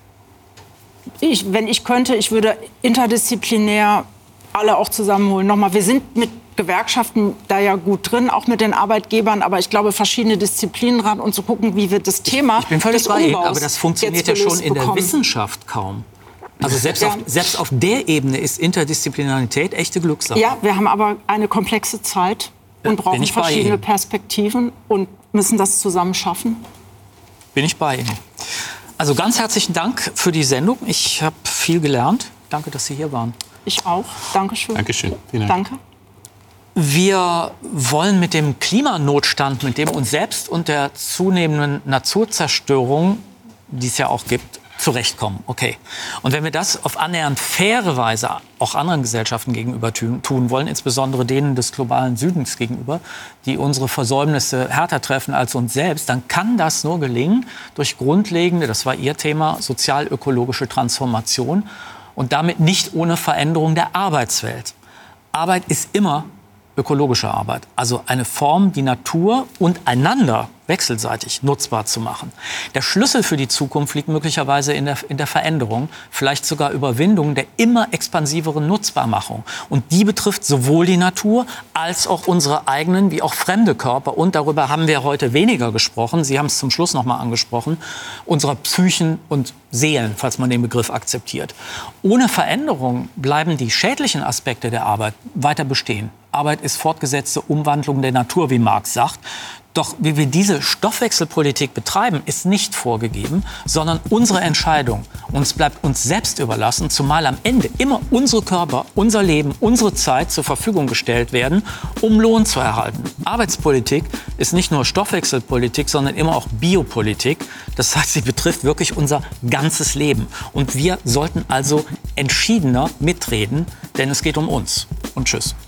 Ich, wenn ich könnte, ich würde interdisziplinär alle auch zusammenholen. Nochmal, wir sind mit Gewerkschaften da ja gut drin, auch mit den Arbeitgebern, aber ich glaube, verschiedene Disziplinen ran und zu gucken, wie wird das Thema Ich bin völlig des bei Ihnen, Umbaus aber das funktioniert ja schon in der Wissenschaft kaum. Also selbst, ja. auf, selbst auf der Ebene ist Interdisziplinarität echte Glückssache. Ja, wir haben aber eine komplexe Zeit und brauchen verschiedene Perspektiven und müssen das zusammen schaffen. Bin ich bei Ihnen. Also ganz herzlichen Dank für die Sendung. Ich habe viel gelernt. Danke, dass Sie hier waren. Ich auch. Dankeschön. Dankeschön. Vielen Dank. Danke. Wir wollen mit dem Klimanotstand, mit dem uns selbst und der zunehmenden Naturzerstörung, die es ja auch gibt, zurechtkommen. Okay. Und wenn wir das auf annähernd faire Weise auch anderen Gesellschaften gegenüber tun wollen, insbesondere denen des globalen Südens gegenüber, die unsere Versäumnisse härter treffen als uns selbst, dann kann das nur gelingen durch grundlegende, das war Ihr Thema, sozial-ökologische Transformation und damit nicht ohne Veränderung der Arbeitswelt. Arbeit ist immer ökologische Arbeit, also eine Form, die Natur und einander wechselseitig nutzbar zu machen. Der Schlüssel für die Zukunft liegt möglicherweise in der, in der Veränderung, vielleicht sogar Überwindung der immer expansiveren Nutzbarmachung. Und die betrifft sowohl die Natur als auch unsere eigenen wie auch fremde Körper. Und darüber haben wir heute weniger gesprochen, Sie haben es zum Schluss noch mal angesprochen, unserer Psychen und Seelen, falls man den Begriff akzeptiert. Ohne Veränderung bleiben die schädlichen Aspekte der Arbeit weiter bestehen. Arbeit ist fortgesetzte Umwandlung der Natur, wie Marx sagt. Doch wie wir diese Stoffwechselpolitik betreiben, ist nicht vorgegeben, sondern unsere Entscheidung. Und es bleibt uns selbst überlassen, zumal am Ende immer unsere Körper, unser Leben, unsere Zeit zur Verfügung gestellt werden, um Lohn zu erhalten. Arbeitspolitik ist nicht nur Stoffwechselpolitik, sondern immer auch Biopolitik. Das heißt, sie betrifft wirklich unser ganzes Leben. Und wir sollten also entschiedener mitreden, denn es geht um uns. Und tschüss.